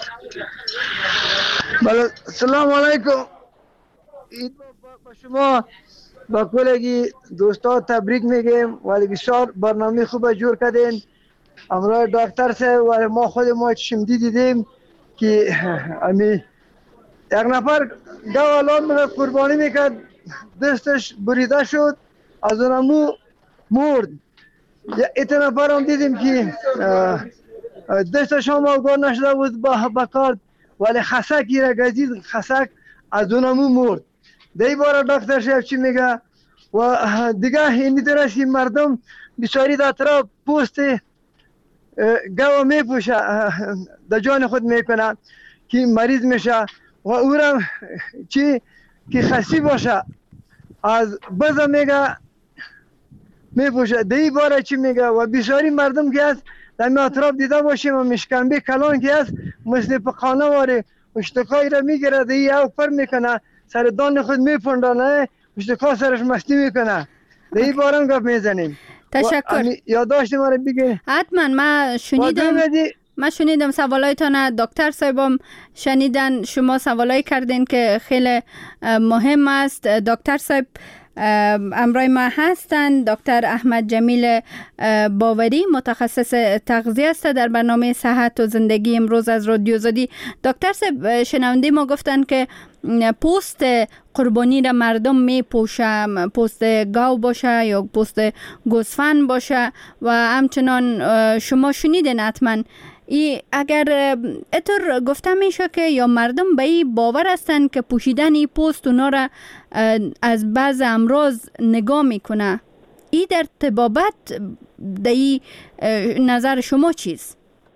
بله، سلام علیکم. عید با شما با کلگی دوستا تبریک میگیم ولی بسیار برنامه خوب جور کردین. امرای دکتر صاحب و ما خود ما چشمدی دیدیم که امی یک نفر گو الان میگه قربانی میکرد، دستش بریده شد، از اونمو مرد. یک نفر هم دیدیم که دستش هم آگاه نشده بود با کار، ولی خسکی را گزید، خسک از اونمو مرد. دی بار دکتر صاحب چی میگه و دیگه این میتونست که مردم بسیاری در طرف پوست گو میپوشه، در جان خود میکنه که مریض میشه و او را چی که خسی باشه از بزا میگه میپوشه. دی باره چی میگه و بسیاری مردم که هست در اطراف دیده باشیم و مشکنبه کلان که هست مثل پخانه واره اشتکایی را میگیره، دی او پر میکنه، سر دان خود میپندانه، اشتکا سرش مستی میکنه. دی بارم گفت میزنیم. تشکر. یادداشت ما رو بگه. حتما من شنیدم من شنیدم سوالایتان. دکتر صاحبم شنیدن شما سوالای کردین که خیلی مهم است. دکتر صاحب امروی ما هستند دکتر احمد جمیل باوری، متخصص تغذیه است در برنامه صحت و زندگی امروز از رادیو آزادی. دکتر صاحب، شنونده ما گفتن که پوست قربانی را مردم می پوشه، پوست گاو باشه یا پوست گوسفند باشه و همچنان شما شنیدین حتما ای اگر اتر گفته میشه که یا مردم به این باور هستند که پوشیدن این پوست اونا را از بعض امراض نگاه میکنه، ای در طبابت در این نظر شما چیست؟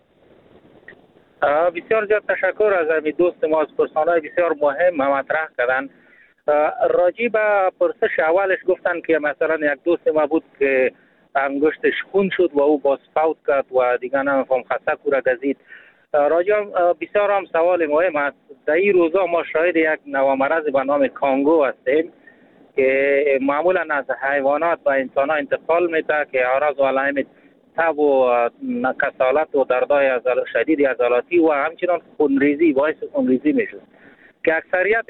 بسیار زیاد تشکر از امی دوست ما، از پرسانهای بسیار مهم مطرح کردن. راجی به پرسش اولش گفتن که مثلا یک دوست ما بود که انگشتش خون شد و او باز فوت کرد و دیگه نمیفهم خسته کورا گزید. راجی بسیار هم سوال مهم است. در این روزا ما شاهد یک نوامرض به نام کانگو هستیم که معمولا از حیوانات و انسان ها انتقال میده که اعراض و علائم تب و کسالت و دردهای شدید عضلاتی و همچنان خونریزی باعث خونریزی میشه که اکثریت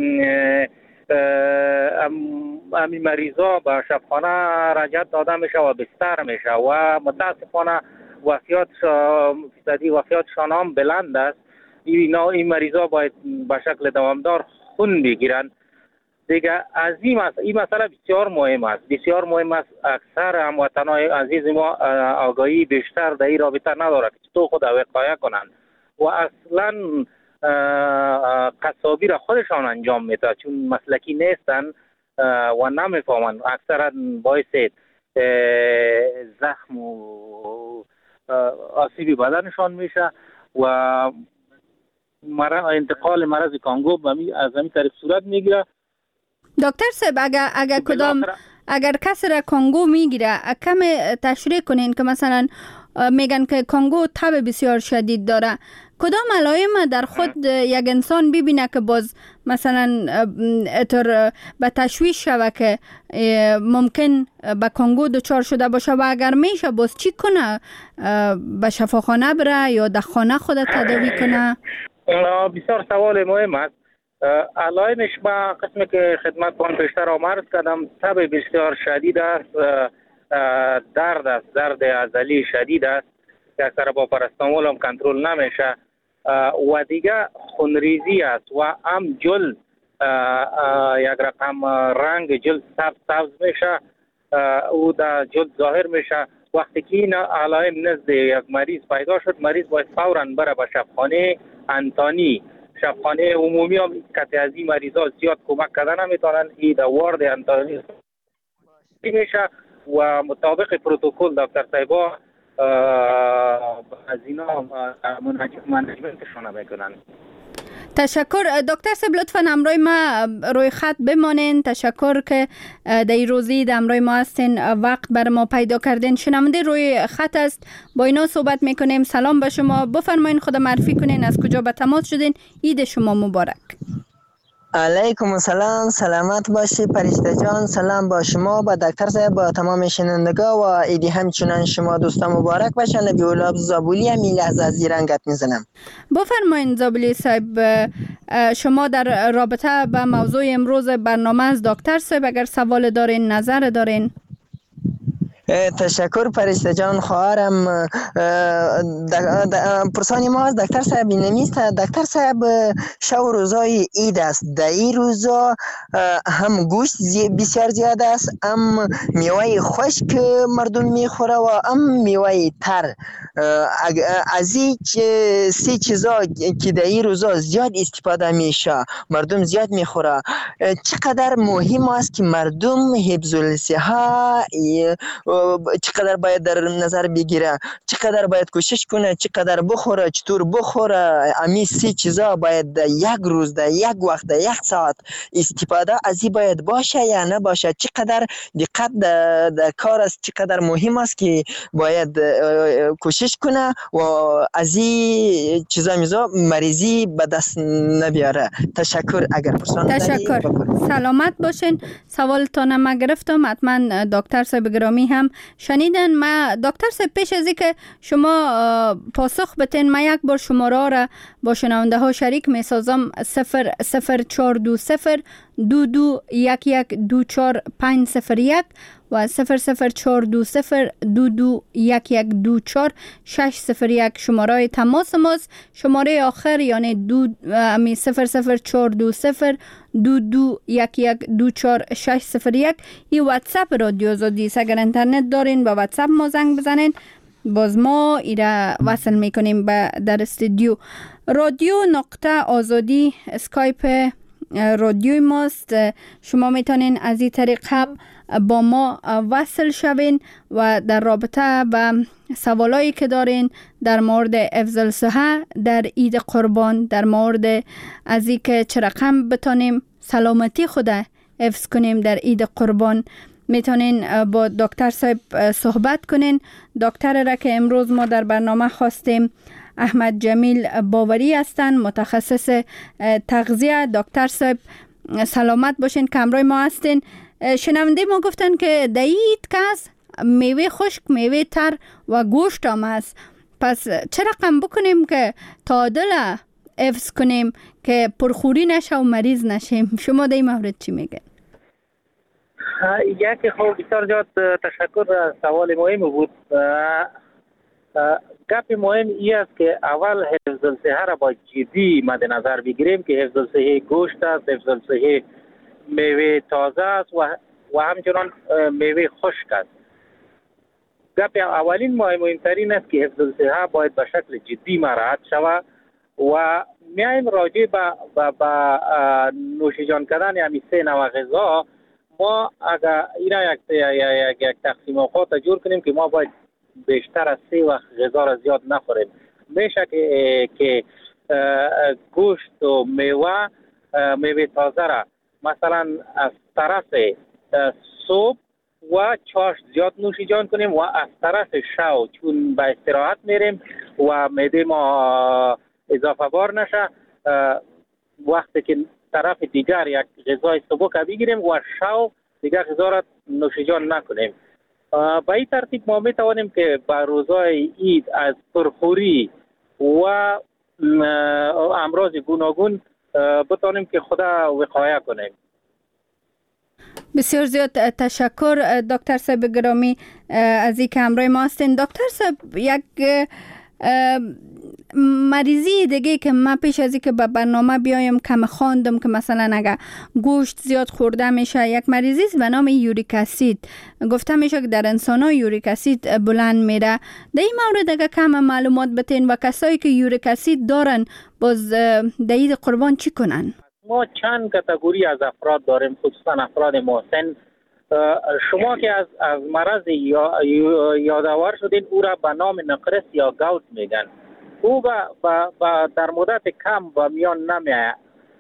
امی مریضا به شفاخانه رجعت داده میشه و بستر میشه و متاسفانه وفیات فیصدی وفیاتشان هم بلند است. این این مریضا باید به شکل دوامدار خون بگیرن دیگه. از این مسئله این مسئله بسیار مهم است، بسیار مهم است. اکثر هموطنان عزیز ما آگاهی بیشتر در این رابطه نداره که تو خود وقایه کنند و اصلا قصابی را خودشان انجام میده چون مسلکی نیستن و نمیفهمن. اکثرا باعث زخم و آسیبی بدنشان میشه و انتقال مرض کانگو از همین طریق صورت میگیره. دکتر صاحب، اگر اگر کدام اگر کسی را کانگو میگیره کم تشریح کنین که مثلا میگن که کانگو تب بسیار شدید داره، کدام علائم در خود یک انسان ببینه که باز مثلا اتر به تشویش شوه که ممکن به کانگو دچار شده باشه و اگر میشه باز چی کنه؟ به شفاخانه بره یا در خانه خود تداوی کنه؟ بسیار سوال مهم است. علائمش با قسمی که خدمت کنم پیشتر آمرز کردم، تب بسیار شدید است، درد است، درد عضلی شدید است که اکثر با پارستامول هم کنترل نمیشه و دیگه خونریزی است و هم جلد یک رقم رنگ جلد سبز سبز میشه او در جلد ظاهر میشه. وقتی که این علائم نزد یک مریض پیدا شد، مریض باید فوراً بره به شفاخانه انتانی. شفاخانه عمومی هم کتی از این مریضا زیاد کمک کردن نمیتونن، این در وارد انتانی میشه و مطابق پروتکل دکتر صاحبا از اینا منیجمنتشون میکنن. تشکر دکتر صاحب، لطفا همراه ما روی خط بمانین. تشکر که در این روزی در همراه ما هستین، وقت بر ما پیدا کردین. شنونده روی خط است، با اینا صحبت میکنیم. سلام به شما، بفرمایین خود معرفی کنین، از کجا به تماس شدین؟ عید شما مبارک. علیکم السلام، سلامت باشی پریسته جان. سلام با شما، با دکتر صاحب، با تمام شنوندگان و ایدی همچنان شما دوستان مبارک باشه. نبی اولاب زابولی هم این لحظه از زیرنگت میزنم. بفرمایین زابولی صاحب، شما در رابطه با موضوع امروز برنامه از دکتر صاحب اگر سوال دارین، نظر دارین؟ تشکر پریسته جان خواهرم. پرسانی ما از دکتر صاحب نمیست. دکتر صاحب شو روزای عید است، در این روزا هم گوشت بسیار زیاد است، هم میوه خشک مردم میخوره و هم میوه تر. از این سه چیزا که در این روزا زیاد استفاده میشه، مردم زیاد میخوره، چقدر مهم است که مردم حفظ الصحه چقدر باید در نظر بگیره، چقدر باید کوشش کنه، چقدر بخوره، چطور بخوره. امی سی چیزا باید در یک روز، در یک وقت، در یک ساعت استفاده از این باید باشه یا نباشه. چقدر دقت در, در کار است، چقدر مهم است که باید کوشش کنه و از این چیزا میزا مریضی به دست نبیاره. تشکر. اگر پرسان تشکر. سلامت باشین. سوالتان ما گرفتم، حتما دکتر صاحب گرامی هم شنیدن. ما دکتر صاحب پیش از اینکه شما پاسخ بتین، ما یک بار شماره را با شنونده ها شریک می سازم. صفر صفر چهار دو صفر دو دو یک یک دو چار پنج صفر یک و صفر صفر چهار دو صفر دو دو یک یک دو چار شش صفر یک شماره تماس ماست. شماره آخر یعنی دو امی صفر صفر چهار دو صفر دو دو یک یک دو چار شش صفر یک. این واتساپ رادیو آزادی است. اگر اینترنت دارین با واتساپ ما زنگ بزنین، باز ما ایره وصل میکنیم به در استودیو. رادیو نقطه آزادی اسکایپ رادیوی ماست. شما میتونین از این طریق هم با ما وصل شوین و در رابطه با سوالایی که دارین در مورد حفظ الصحه در عید قربان، در مورد از این که چه رقم بتونیم سلامتی خود حفظ کنیم در عید قربان، میتونین با دکتر صاحب صحبت کنین. دکتر را که امروز ما در برنامه خواستیم احمد جمیل باوری هستند، متخصص تغذیه. دکتر صاحب سلامت باشین که همراه ما هستین. شنونده ما گفتن که در عید کس میوه خشک، میوه تر و گوشت هم هست. پس چه رقم بکنیم که تعادل حفظ کنیم که پرخوری نشه و مریض نشیم؟ شما در این مورد چی میگه؟ یک خوب بسیار زیاد تشکر. سوال مهم بود. گپ مهم ای است که اول حفظ الصحه را با جدی مد نظر بگیریم که حفظ الصحه گوشت است، حفظ الصحه میوه تازه است و و همچنان میوه خشک است. گپ اولین مهمترین است که حفظ الصحه باید به شکل جدی مراعات شود و میایم راجع به به نوشیجان کردن همین سه نوع غذا. ما اگر اینا یک یک یک تقسیم اوقات جور کنیم که ما باید بیشتر از سه وقت غذا را زیاد نخوریم. میشه که که گوشت و میوه میوه تازه را مثلا از طرف صبح و چاشت زیاد نوشیجان کنیم و از طرف شو چون به استراحت میریم و معده ما اضافه بار نشه، وقتی که طرف دیگر یک غذای سبک بگیریم و شو دیگر غذا را نوشیجان نکنیم. به این ترتیب ما می توانیم که به روزهای عید از پرخوری و امراض گوناگون بتانیم که خدا وقایه کنیم. بسیار زیاد تشکر دکتر صاحب گرامی از این که همراه ما هستین. دکتر صاحب، یک مریضی دیگه که من پیش از این که به برنامه بیایم کم خواندم که مثلا اگر گوشت زیاد خورده میشه، یک مریضی است به نام یوریک اسید. گفته میشه که در انسان ها یوریک اسید بلند میره. در این مورد اگر کم معلومات بتین و کسایی که یوریک اسید دارن باز در عید قربان چی کنن؟ ما چند کاتگوری از افراد داریم، خصوصا افراد مسن. شما که از از مرض یا یادآور شدین او را به نام نقرس یا گاوت میگن. او با, با, با در مدت کم و میان نمیآید.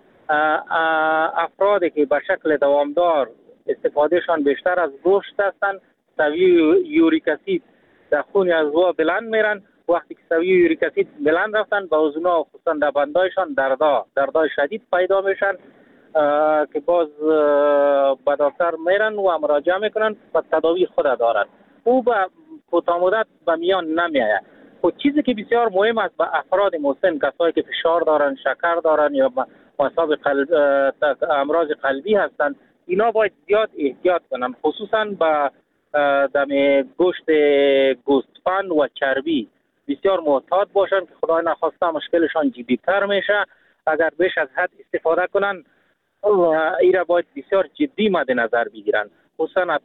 افرادی که به شکل دوامدار استفادهشان بیشتر از گوشت هستند، سویه یوریک اسید در خون عضو بلند میرن. وقتی که سویه یوریک اسید بلند رفتن به عضونا خصوصا در بندایشان دردا دردای شدید پیدا میشن که باز به دکتر میرن و مراجعه میکنن و تداوی خود دارن. او به کوتاه مدت به میان نمیآید. خود چیزی که بسیار مهم است به افراد مسن، کسایی که فشار دارن، شکر دارن یا مصاب قلب امراض قلبی هستند، اینا باید زیاد احتیاط کنن، خصوصا به دم گوشت گوسفند و چربی بسیار محتاط باشن که خدای نخواسته مشکلشان جدی‌تر میشه. اگر بیش از حد استفاده کنن ایرا باید بسیار جدی مد نظر بگیرن، خصوصا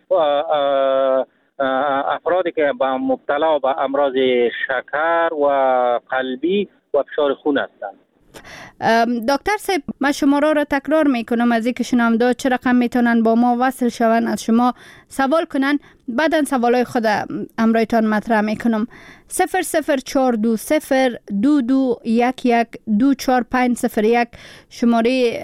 افرادی که با مبتلا به امراض شکر و قلبی و فشار خون هستند. دکتر صاحب، من شماره را تکرار میکنم از اینکه شنونده چه رقم میتونن با ما وصل شون، از شما سوال کنن، بعدا سوالای خود امرایتان مطرح میکنم. صفر صفر چهار دو صفر دو دو یک یک دو چهار پنج صفر یک شماره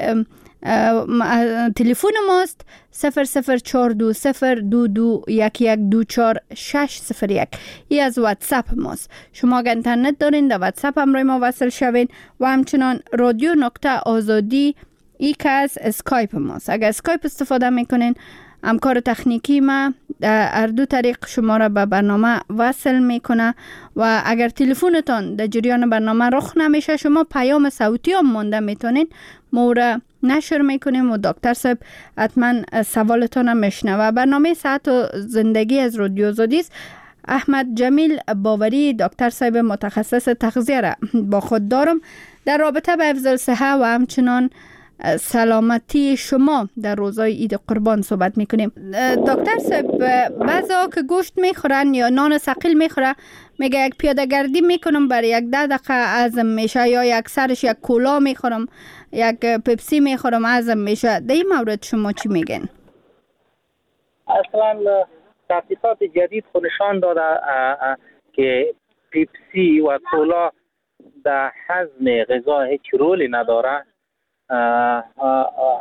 تلفن ماست. صفر صفر چهار دو صفر دو دو یک یک دو چهار شش صفر یک. ای از واتساپ ماست. شما اگر اینترنت دارین در واتساپ همراه ما وصل شوین و همچنان رادیو نقطه آزادی ای که از اسکایپ ماست. اگر اسکایپ استفاده میکنین همکار تکنیکی ما هر دو طریق شما را به برنامه وصل میکنه و اگر تلفنتان در جریان برنامه رخ نمیشه شما پیام صوتی هم مونده میتونین، ما را نشر میکنیم و دکتر صاحب حتما سوالتان میشنوه. برنامه صحت و زندگی از رادیو آزادی است. احمد جمیل باوری دکتر صاحب متخصص تغذیه را با خود دارم. در رابطه با حفظ الصحه و همچنان سلامتی شما در روزهای عید قربان صحبت میکنیم. دکتر صاحب بعضا که گوشت میخورن یا نان ثقیل میخوره میگه یک پیاده گردی میکنم برای یک ده دقیقه هضم میشه، یا یک سرش یک کولا میخورم، یک پپسی میخورم هضم میشه. در این مورد شما چی میگن؟ اصلا تحقیقات جدید خود نشان داده که پپسی و کولا در هضم غذا هیچ رولی نداره. آه آه آه.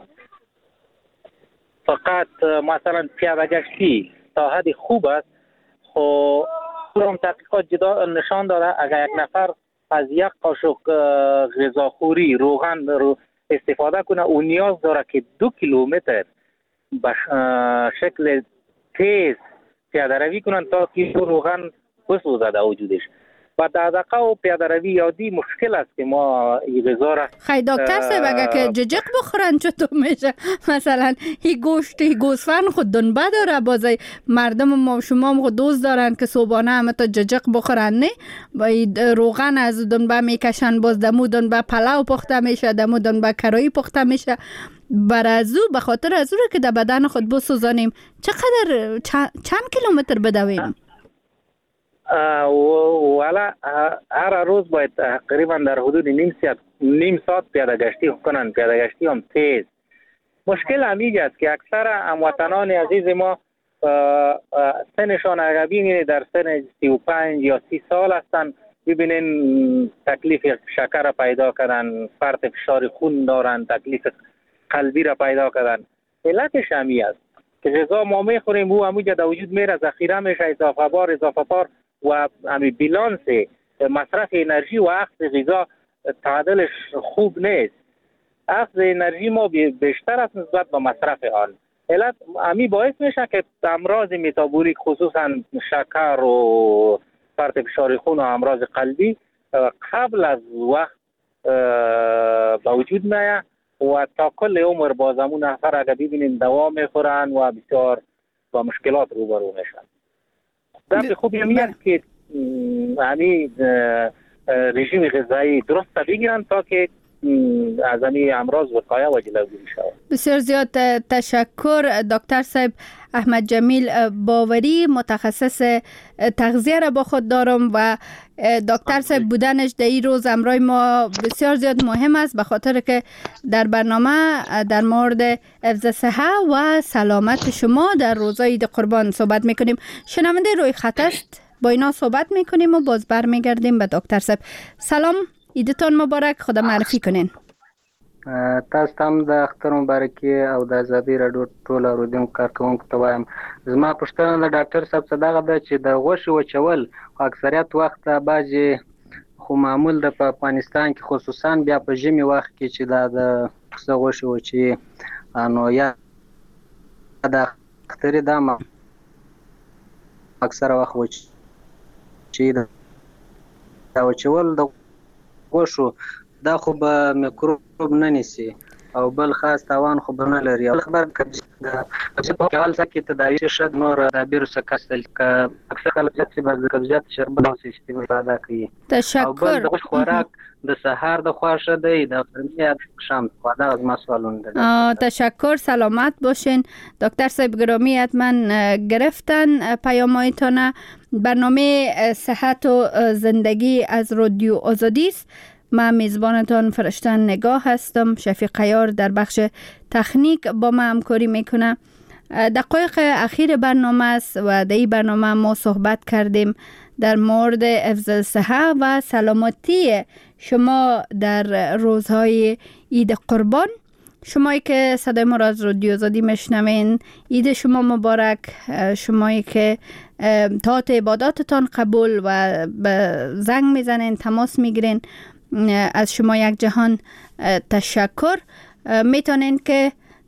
فقط مثلا پیاده گشتی تا حد خوب است. خب هم تحقیقات جدا نشان داده اگر یک نفر از یک قاشق غذاخوری روغن رو استفاده کنه او نیاز داره که دو کیلومتر به شکل تیز پیاده روی کنن تا که روغن بسوزه در وجودش. و در دقیقه و پیاده روی یادی مشکل است که ما این غذا را خیلی دکتر صاحب اگر که ججق بخورن چطور میشه؟ مثلا هی گوشت هی گوسفند خود دنبه داره، بازای مردم ما شما هم خود دوست دارن که صبحانه همه تا ججق بخورن، نه؟ و روغن از دنبه میکشن، باز دمو دنبه پلاو پخته میشه، دمو دنبه کرایی پخته میشه. بر ازو به خاطر ازو رو که در بدن خود بسوزانیم چقدر چند کیلومتر بدویم؟ والا هر روز باید تقریبا در حدود نیم ساعت نیم ساعت پیاده گشتی کنن. پیاده گشتی هم تیز. مشکل همیج است که اکثر هموطنان عزیز ما سنشان اگر ببینید در سن سی و پنج یا سی سال هستن، ببینین تکلیف شکر را پیدا کردن، فرط فشار خون دارن، تکلیف قلبی را پیدا کردن. علتش همی است که غذا ما میخوریم او همونجا در وجود میره، ذخیره میشه، اضافه بار اضافه بار و همین بیلانس مصرف انرژی و اخذ غذا تعادلش خوب نیست. اخذ انرژی ما بیشتر است نسبت به مصرف آن. علت همین باعث میشه که امراض متابولیک خصوصا شکر و فرط فشار خون و امراض قلبی قبل از وقت به وجود میاد و تا کل عمر بازمون نفر اگر ببینیم دوا میخورن و بسیار با مشکلات روبرو میشن. در خوبی همی است که همین رژیم غذایی درست بگیرن تا که از همین امراض وقایه و جلوگیری شود. بسیار زیاد تشکر دکتر صاحب. احمد جمیل باوری متخصص تغذیه را با خود دارم و دکتر صاحب بودنش در این روز امرای ما بسیار زیاد مهم است، به خاطر که در برنامه در مورد حفظ صحه و سلامت شما در روزهای عید قربان صحبت میکنیم. شنونده روی خط است، با اینا صحبت میکنیم و باز برمیگردیم به دکتر صاحب. سلام، عیدتان مبارک. خدا معرفی کنین. تاسو هم د اختر مبارکي او د ازادي راډیو ټول اوریدونکو کارکونکو ته وایم. زما پوښتنه د ډاکټر صاحب څخه دغه ده چې د غوښې وچول خو اکثریت وخت بعضې خو معمول د په افغانستان کې خصوصا بیا په ژمي وخت کې چې دا د پسه غوښې وچوي نو یا د اختري دا اکثره وخت وچوي دا وچول د غوښو دا خو به میکروب نه نیسي او بل خاص تاوان خو به نه لري. او خبر د کال سکه تداوی شد نور د بیروس کاستل ک اکثر خلک چې بعض قبضیت شربت او سیستم استفاده کوي. تشکر. او بل د خوراک د سحر د خواشه دی د فرمی شام خواده از مسئولون ده. تشکر، سلامت باشین. دکتر صاحب گرامی حتما گرفتن پیام‌هایتان. برنامه صحت و زندگی از رادیو آزادی است. من میزبانتان فرشتن نگاه هستم. شفیق عیار در بخش تکنیک با ما همکاری میکنه. دقایق اخیر برنامه است و در این برنامه ما صحبت کردیم در مورد حفظ صحه و سلامتی شما در روزهای عید قربان. شمایی که صدای ما را از رادیو آزادی میشنوین، عید شما مبارک. شمایی که طاعت عباداتتان قبول و به زنگ میزنین، تماس میگیرین، از شما یک جهان تشکر. میتونین که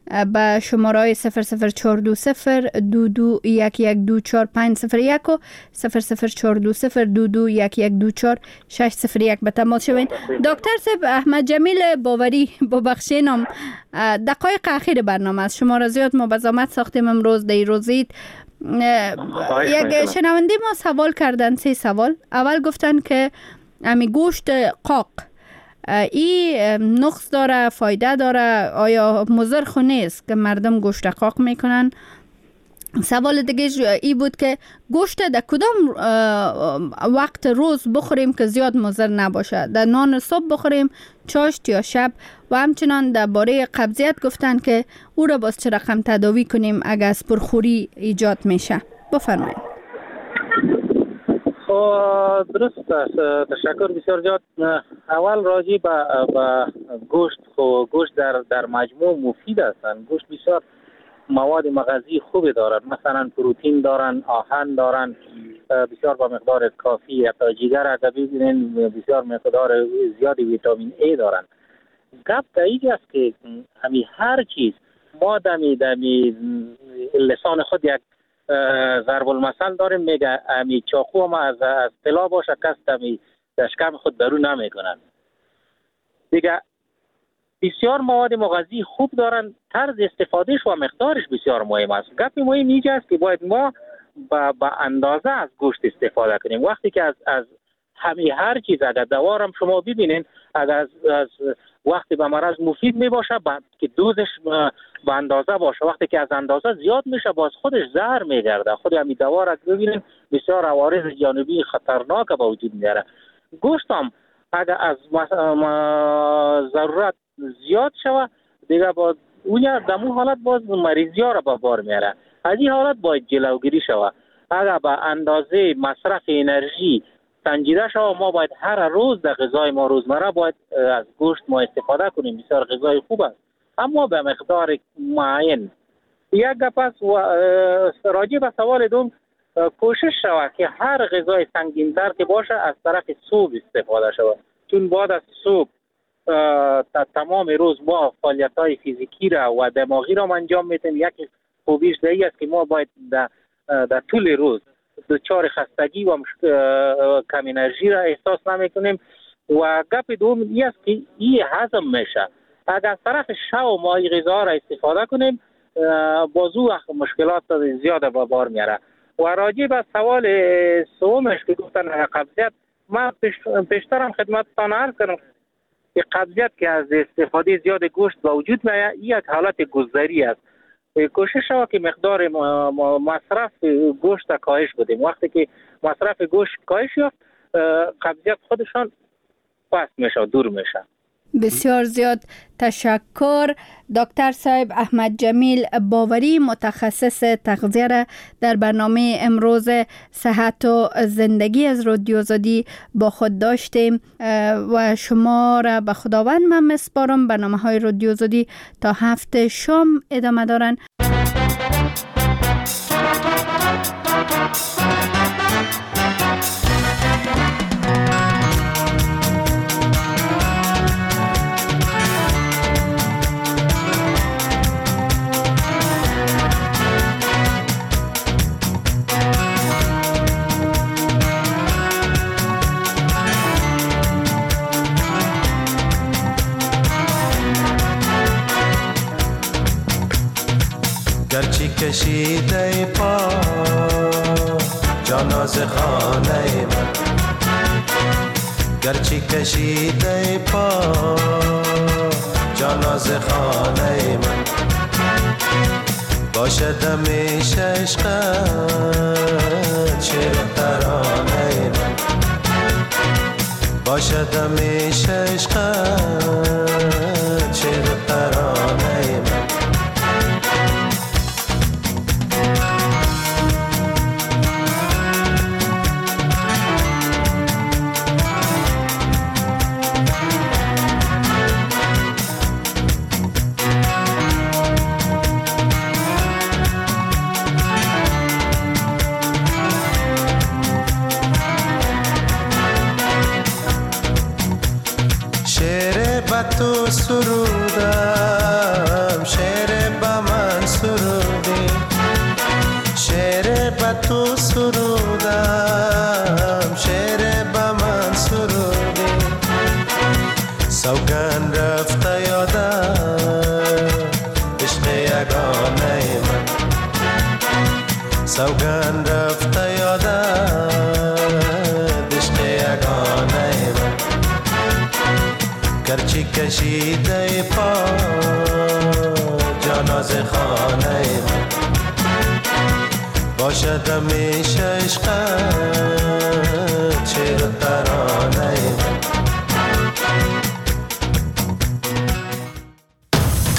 به شماره صفر صفر چهار دو صفر دو دو یک یک دو چهار پنج صفر یک و صفر صفر چهار دو صفر دو دو یک یک دو چهار شش صفر یک به تماس شوین. دکتر صاحب احمد جمیل باوری، ببخشینم دقایق اخیر برنامه است، شما را زیاد ما به زحمت ساختیم امروز در روزید. یک شنونده ما سوال کردن، سه سوال. اول گفتن که امی گوشت قاق ای نقص داره، فایده داره، آیا مضر خو نیست که مردم گوشت قاق میکنن؟ سوال دیگه ای بود که گوشت در کدام وقت روز بخوریم که زیاد مضر نباشه؟ در نان صبح بخوریم، چاشت یا شب؟ و همچنان درباره قبضیت گفتن که او را باز چه رقم تداوی کنیم اگر از پرخوری ایجاد میشه؟ بفرمایید. درست است، تشکر بسیار زیاد. اول راجع به گوشت، خو گوشت در در مجموع مفید هستند. گوشت بسیار مواد مغذی خوبی دارد، مثلا پروتئین دارن، آهن دارن، بسیار با مقدار کافی. حتی جگر اگر ببینین بسیار مقدار زیادی ویتامین ای دارن. گپ در اینجا است که همین هر چیز ما دمی دمی لسان خود یک ضرب المثل داریم، میگه امی چاقو ما از از طلا باشه کس دمی دشکم خود درو نمیکنن. دیگه بسیار مواد مغذی خوب دارن، طرز استفادهش و مقدارش بسیار مهم است. گپ مهم اینجا است که باید ما با, با اندازه از گوشت استفاده کنیم. وقتی که از از همین هر چیز اگر دوارم شما ببینین اگر از, از وقتی به مرض مفید می باشه که دوزش به اندازه باشه، وقتی که از اندازه زیاد میشه باز خودش زهر میگرده. خود همین دوار اگر ببینین بسیار عوارض جانبی خطرناک به وجود میاره. گوشت هم اگر از ضرورت زیاد شوه دیگه با اون در اون حالت باز مریضی ها را به بار میاره. از این حالت باید جلوگیری شوه. اگر به اندازه مصرف انرژی سنجیده شوه، ما باید هر روز در غذای ما روزمره باید از گوشت ما استفاده کنیم. بسیار غذای خوب است اما به مقدار معین. یک گپ است راجع به سوال دوم، کوشش شوه که هر غذای سنگین‌تر که باشه از طرف صبح استفاده شوه، چون بعد از صبح تمام روز ما فعالیت‌های فیزیکی را و دماغی را انجام میدیم. یک خوبیش دیگه است که ما باید در, در طول روز دچار خستگی و کم انرژی را احساس نمی‌کنیم. و گپ دوم این است که این هضم میشه. اگر از طرف شب ما این غذا را استفاده کنیم بازو مشکلات زیاد به بار میاره. و راجع به سوال سومش که گفتن قبضیت، من پیشترم خدمتتان عرض کردم که قبضیت که از استفاده زیاد گوشت به وجود میاد یک حالت گذری است. کوشش شو که مقدار مصرف گوشت کاهش بدیم. وقتی که مصرف گوشت کاهش یافت قبضیت خودشان پس میشه، دور میشه. بسیار زیاد تشکر. دکتر صاحب احمد جمیل باوری، متخصص تغذیه را در برنامه امروز صحت و زندگی از رادیو آزادی با خود داشتیم و شما را به خداوند من میسپارم. برنامه های رادیو آزادی تا هفته شام ادامه دارن. گرچه کشیده پا جاناز خانه من، گرچه کشیده پا جاناز خانه من، باشد همیشه عشقت شعر ترانه من، باشد همیشه عشقت شعر ترانه من. تو یگانه من سوگند رفته یادت عشق یگانه من گرچه کشیده پا جاناز خانه من باشد همیشه عشقت شعر و ترانه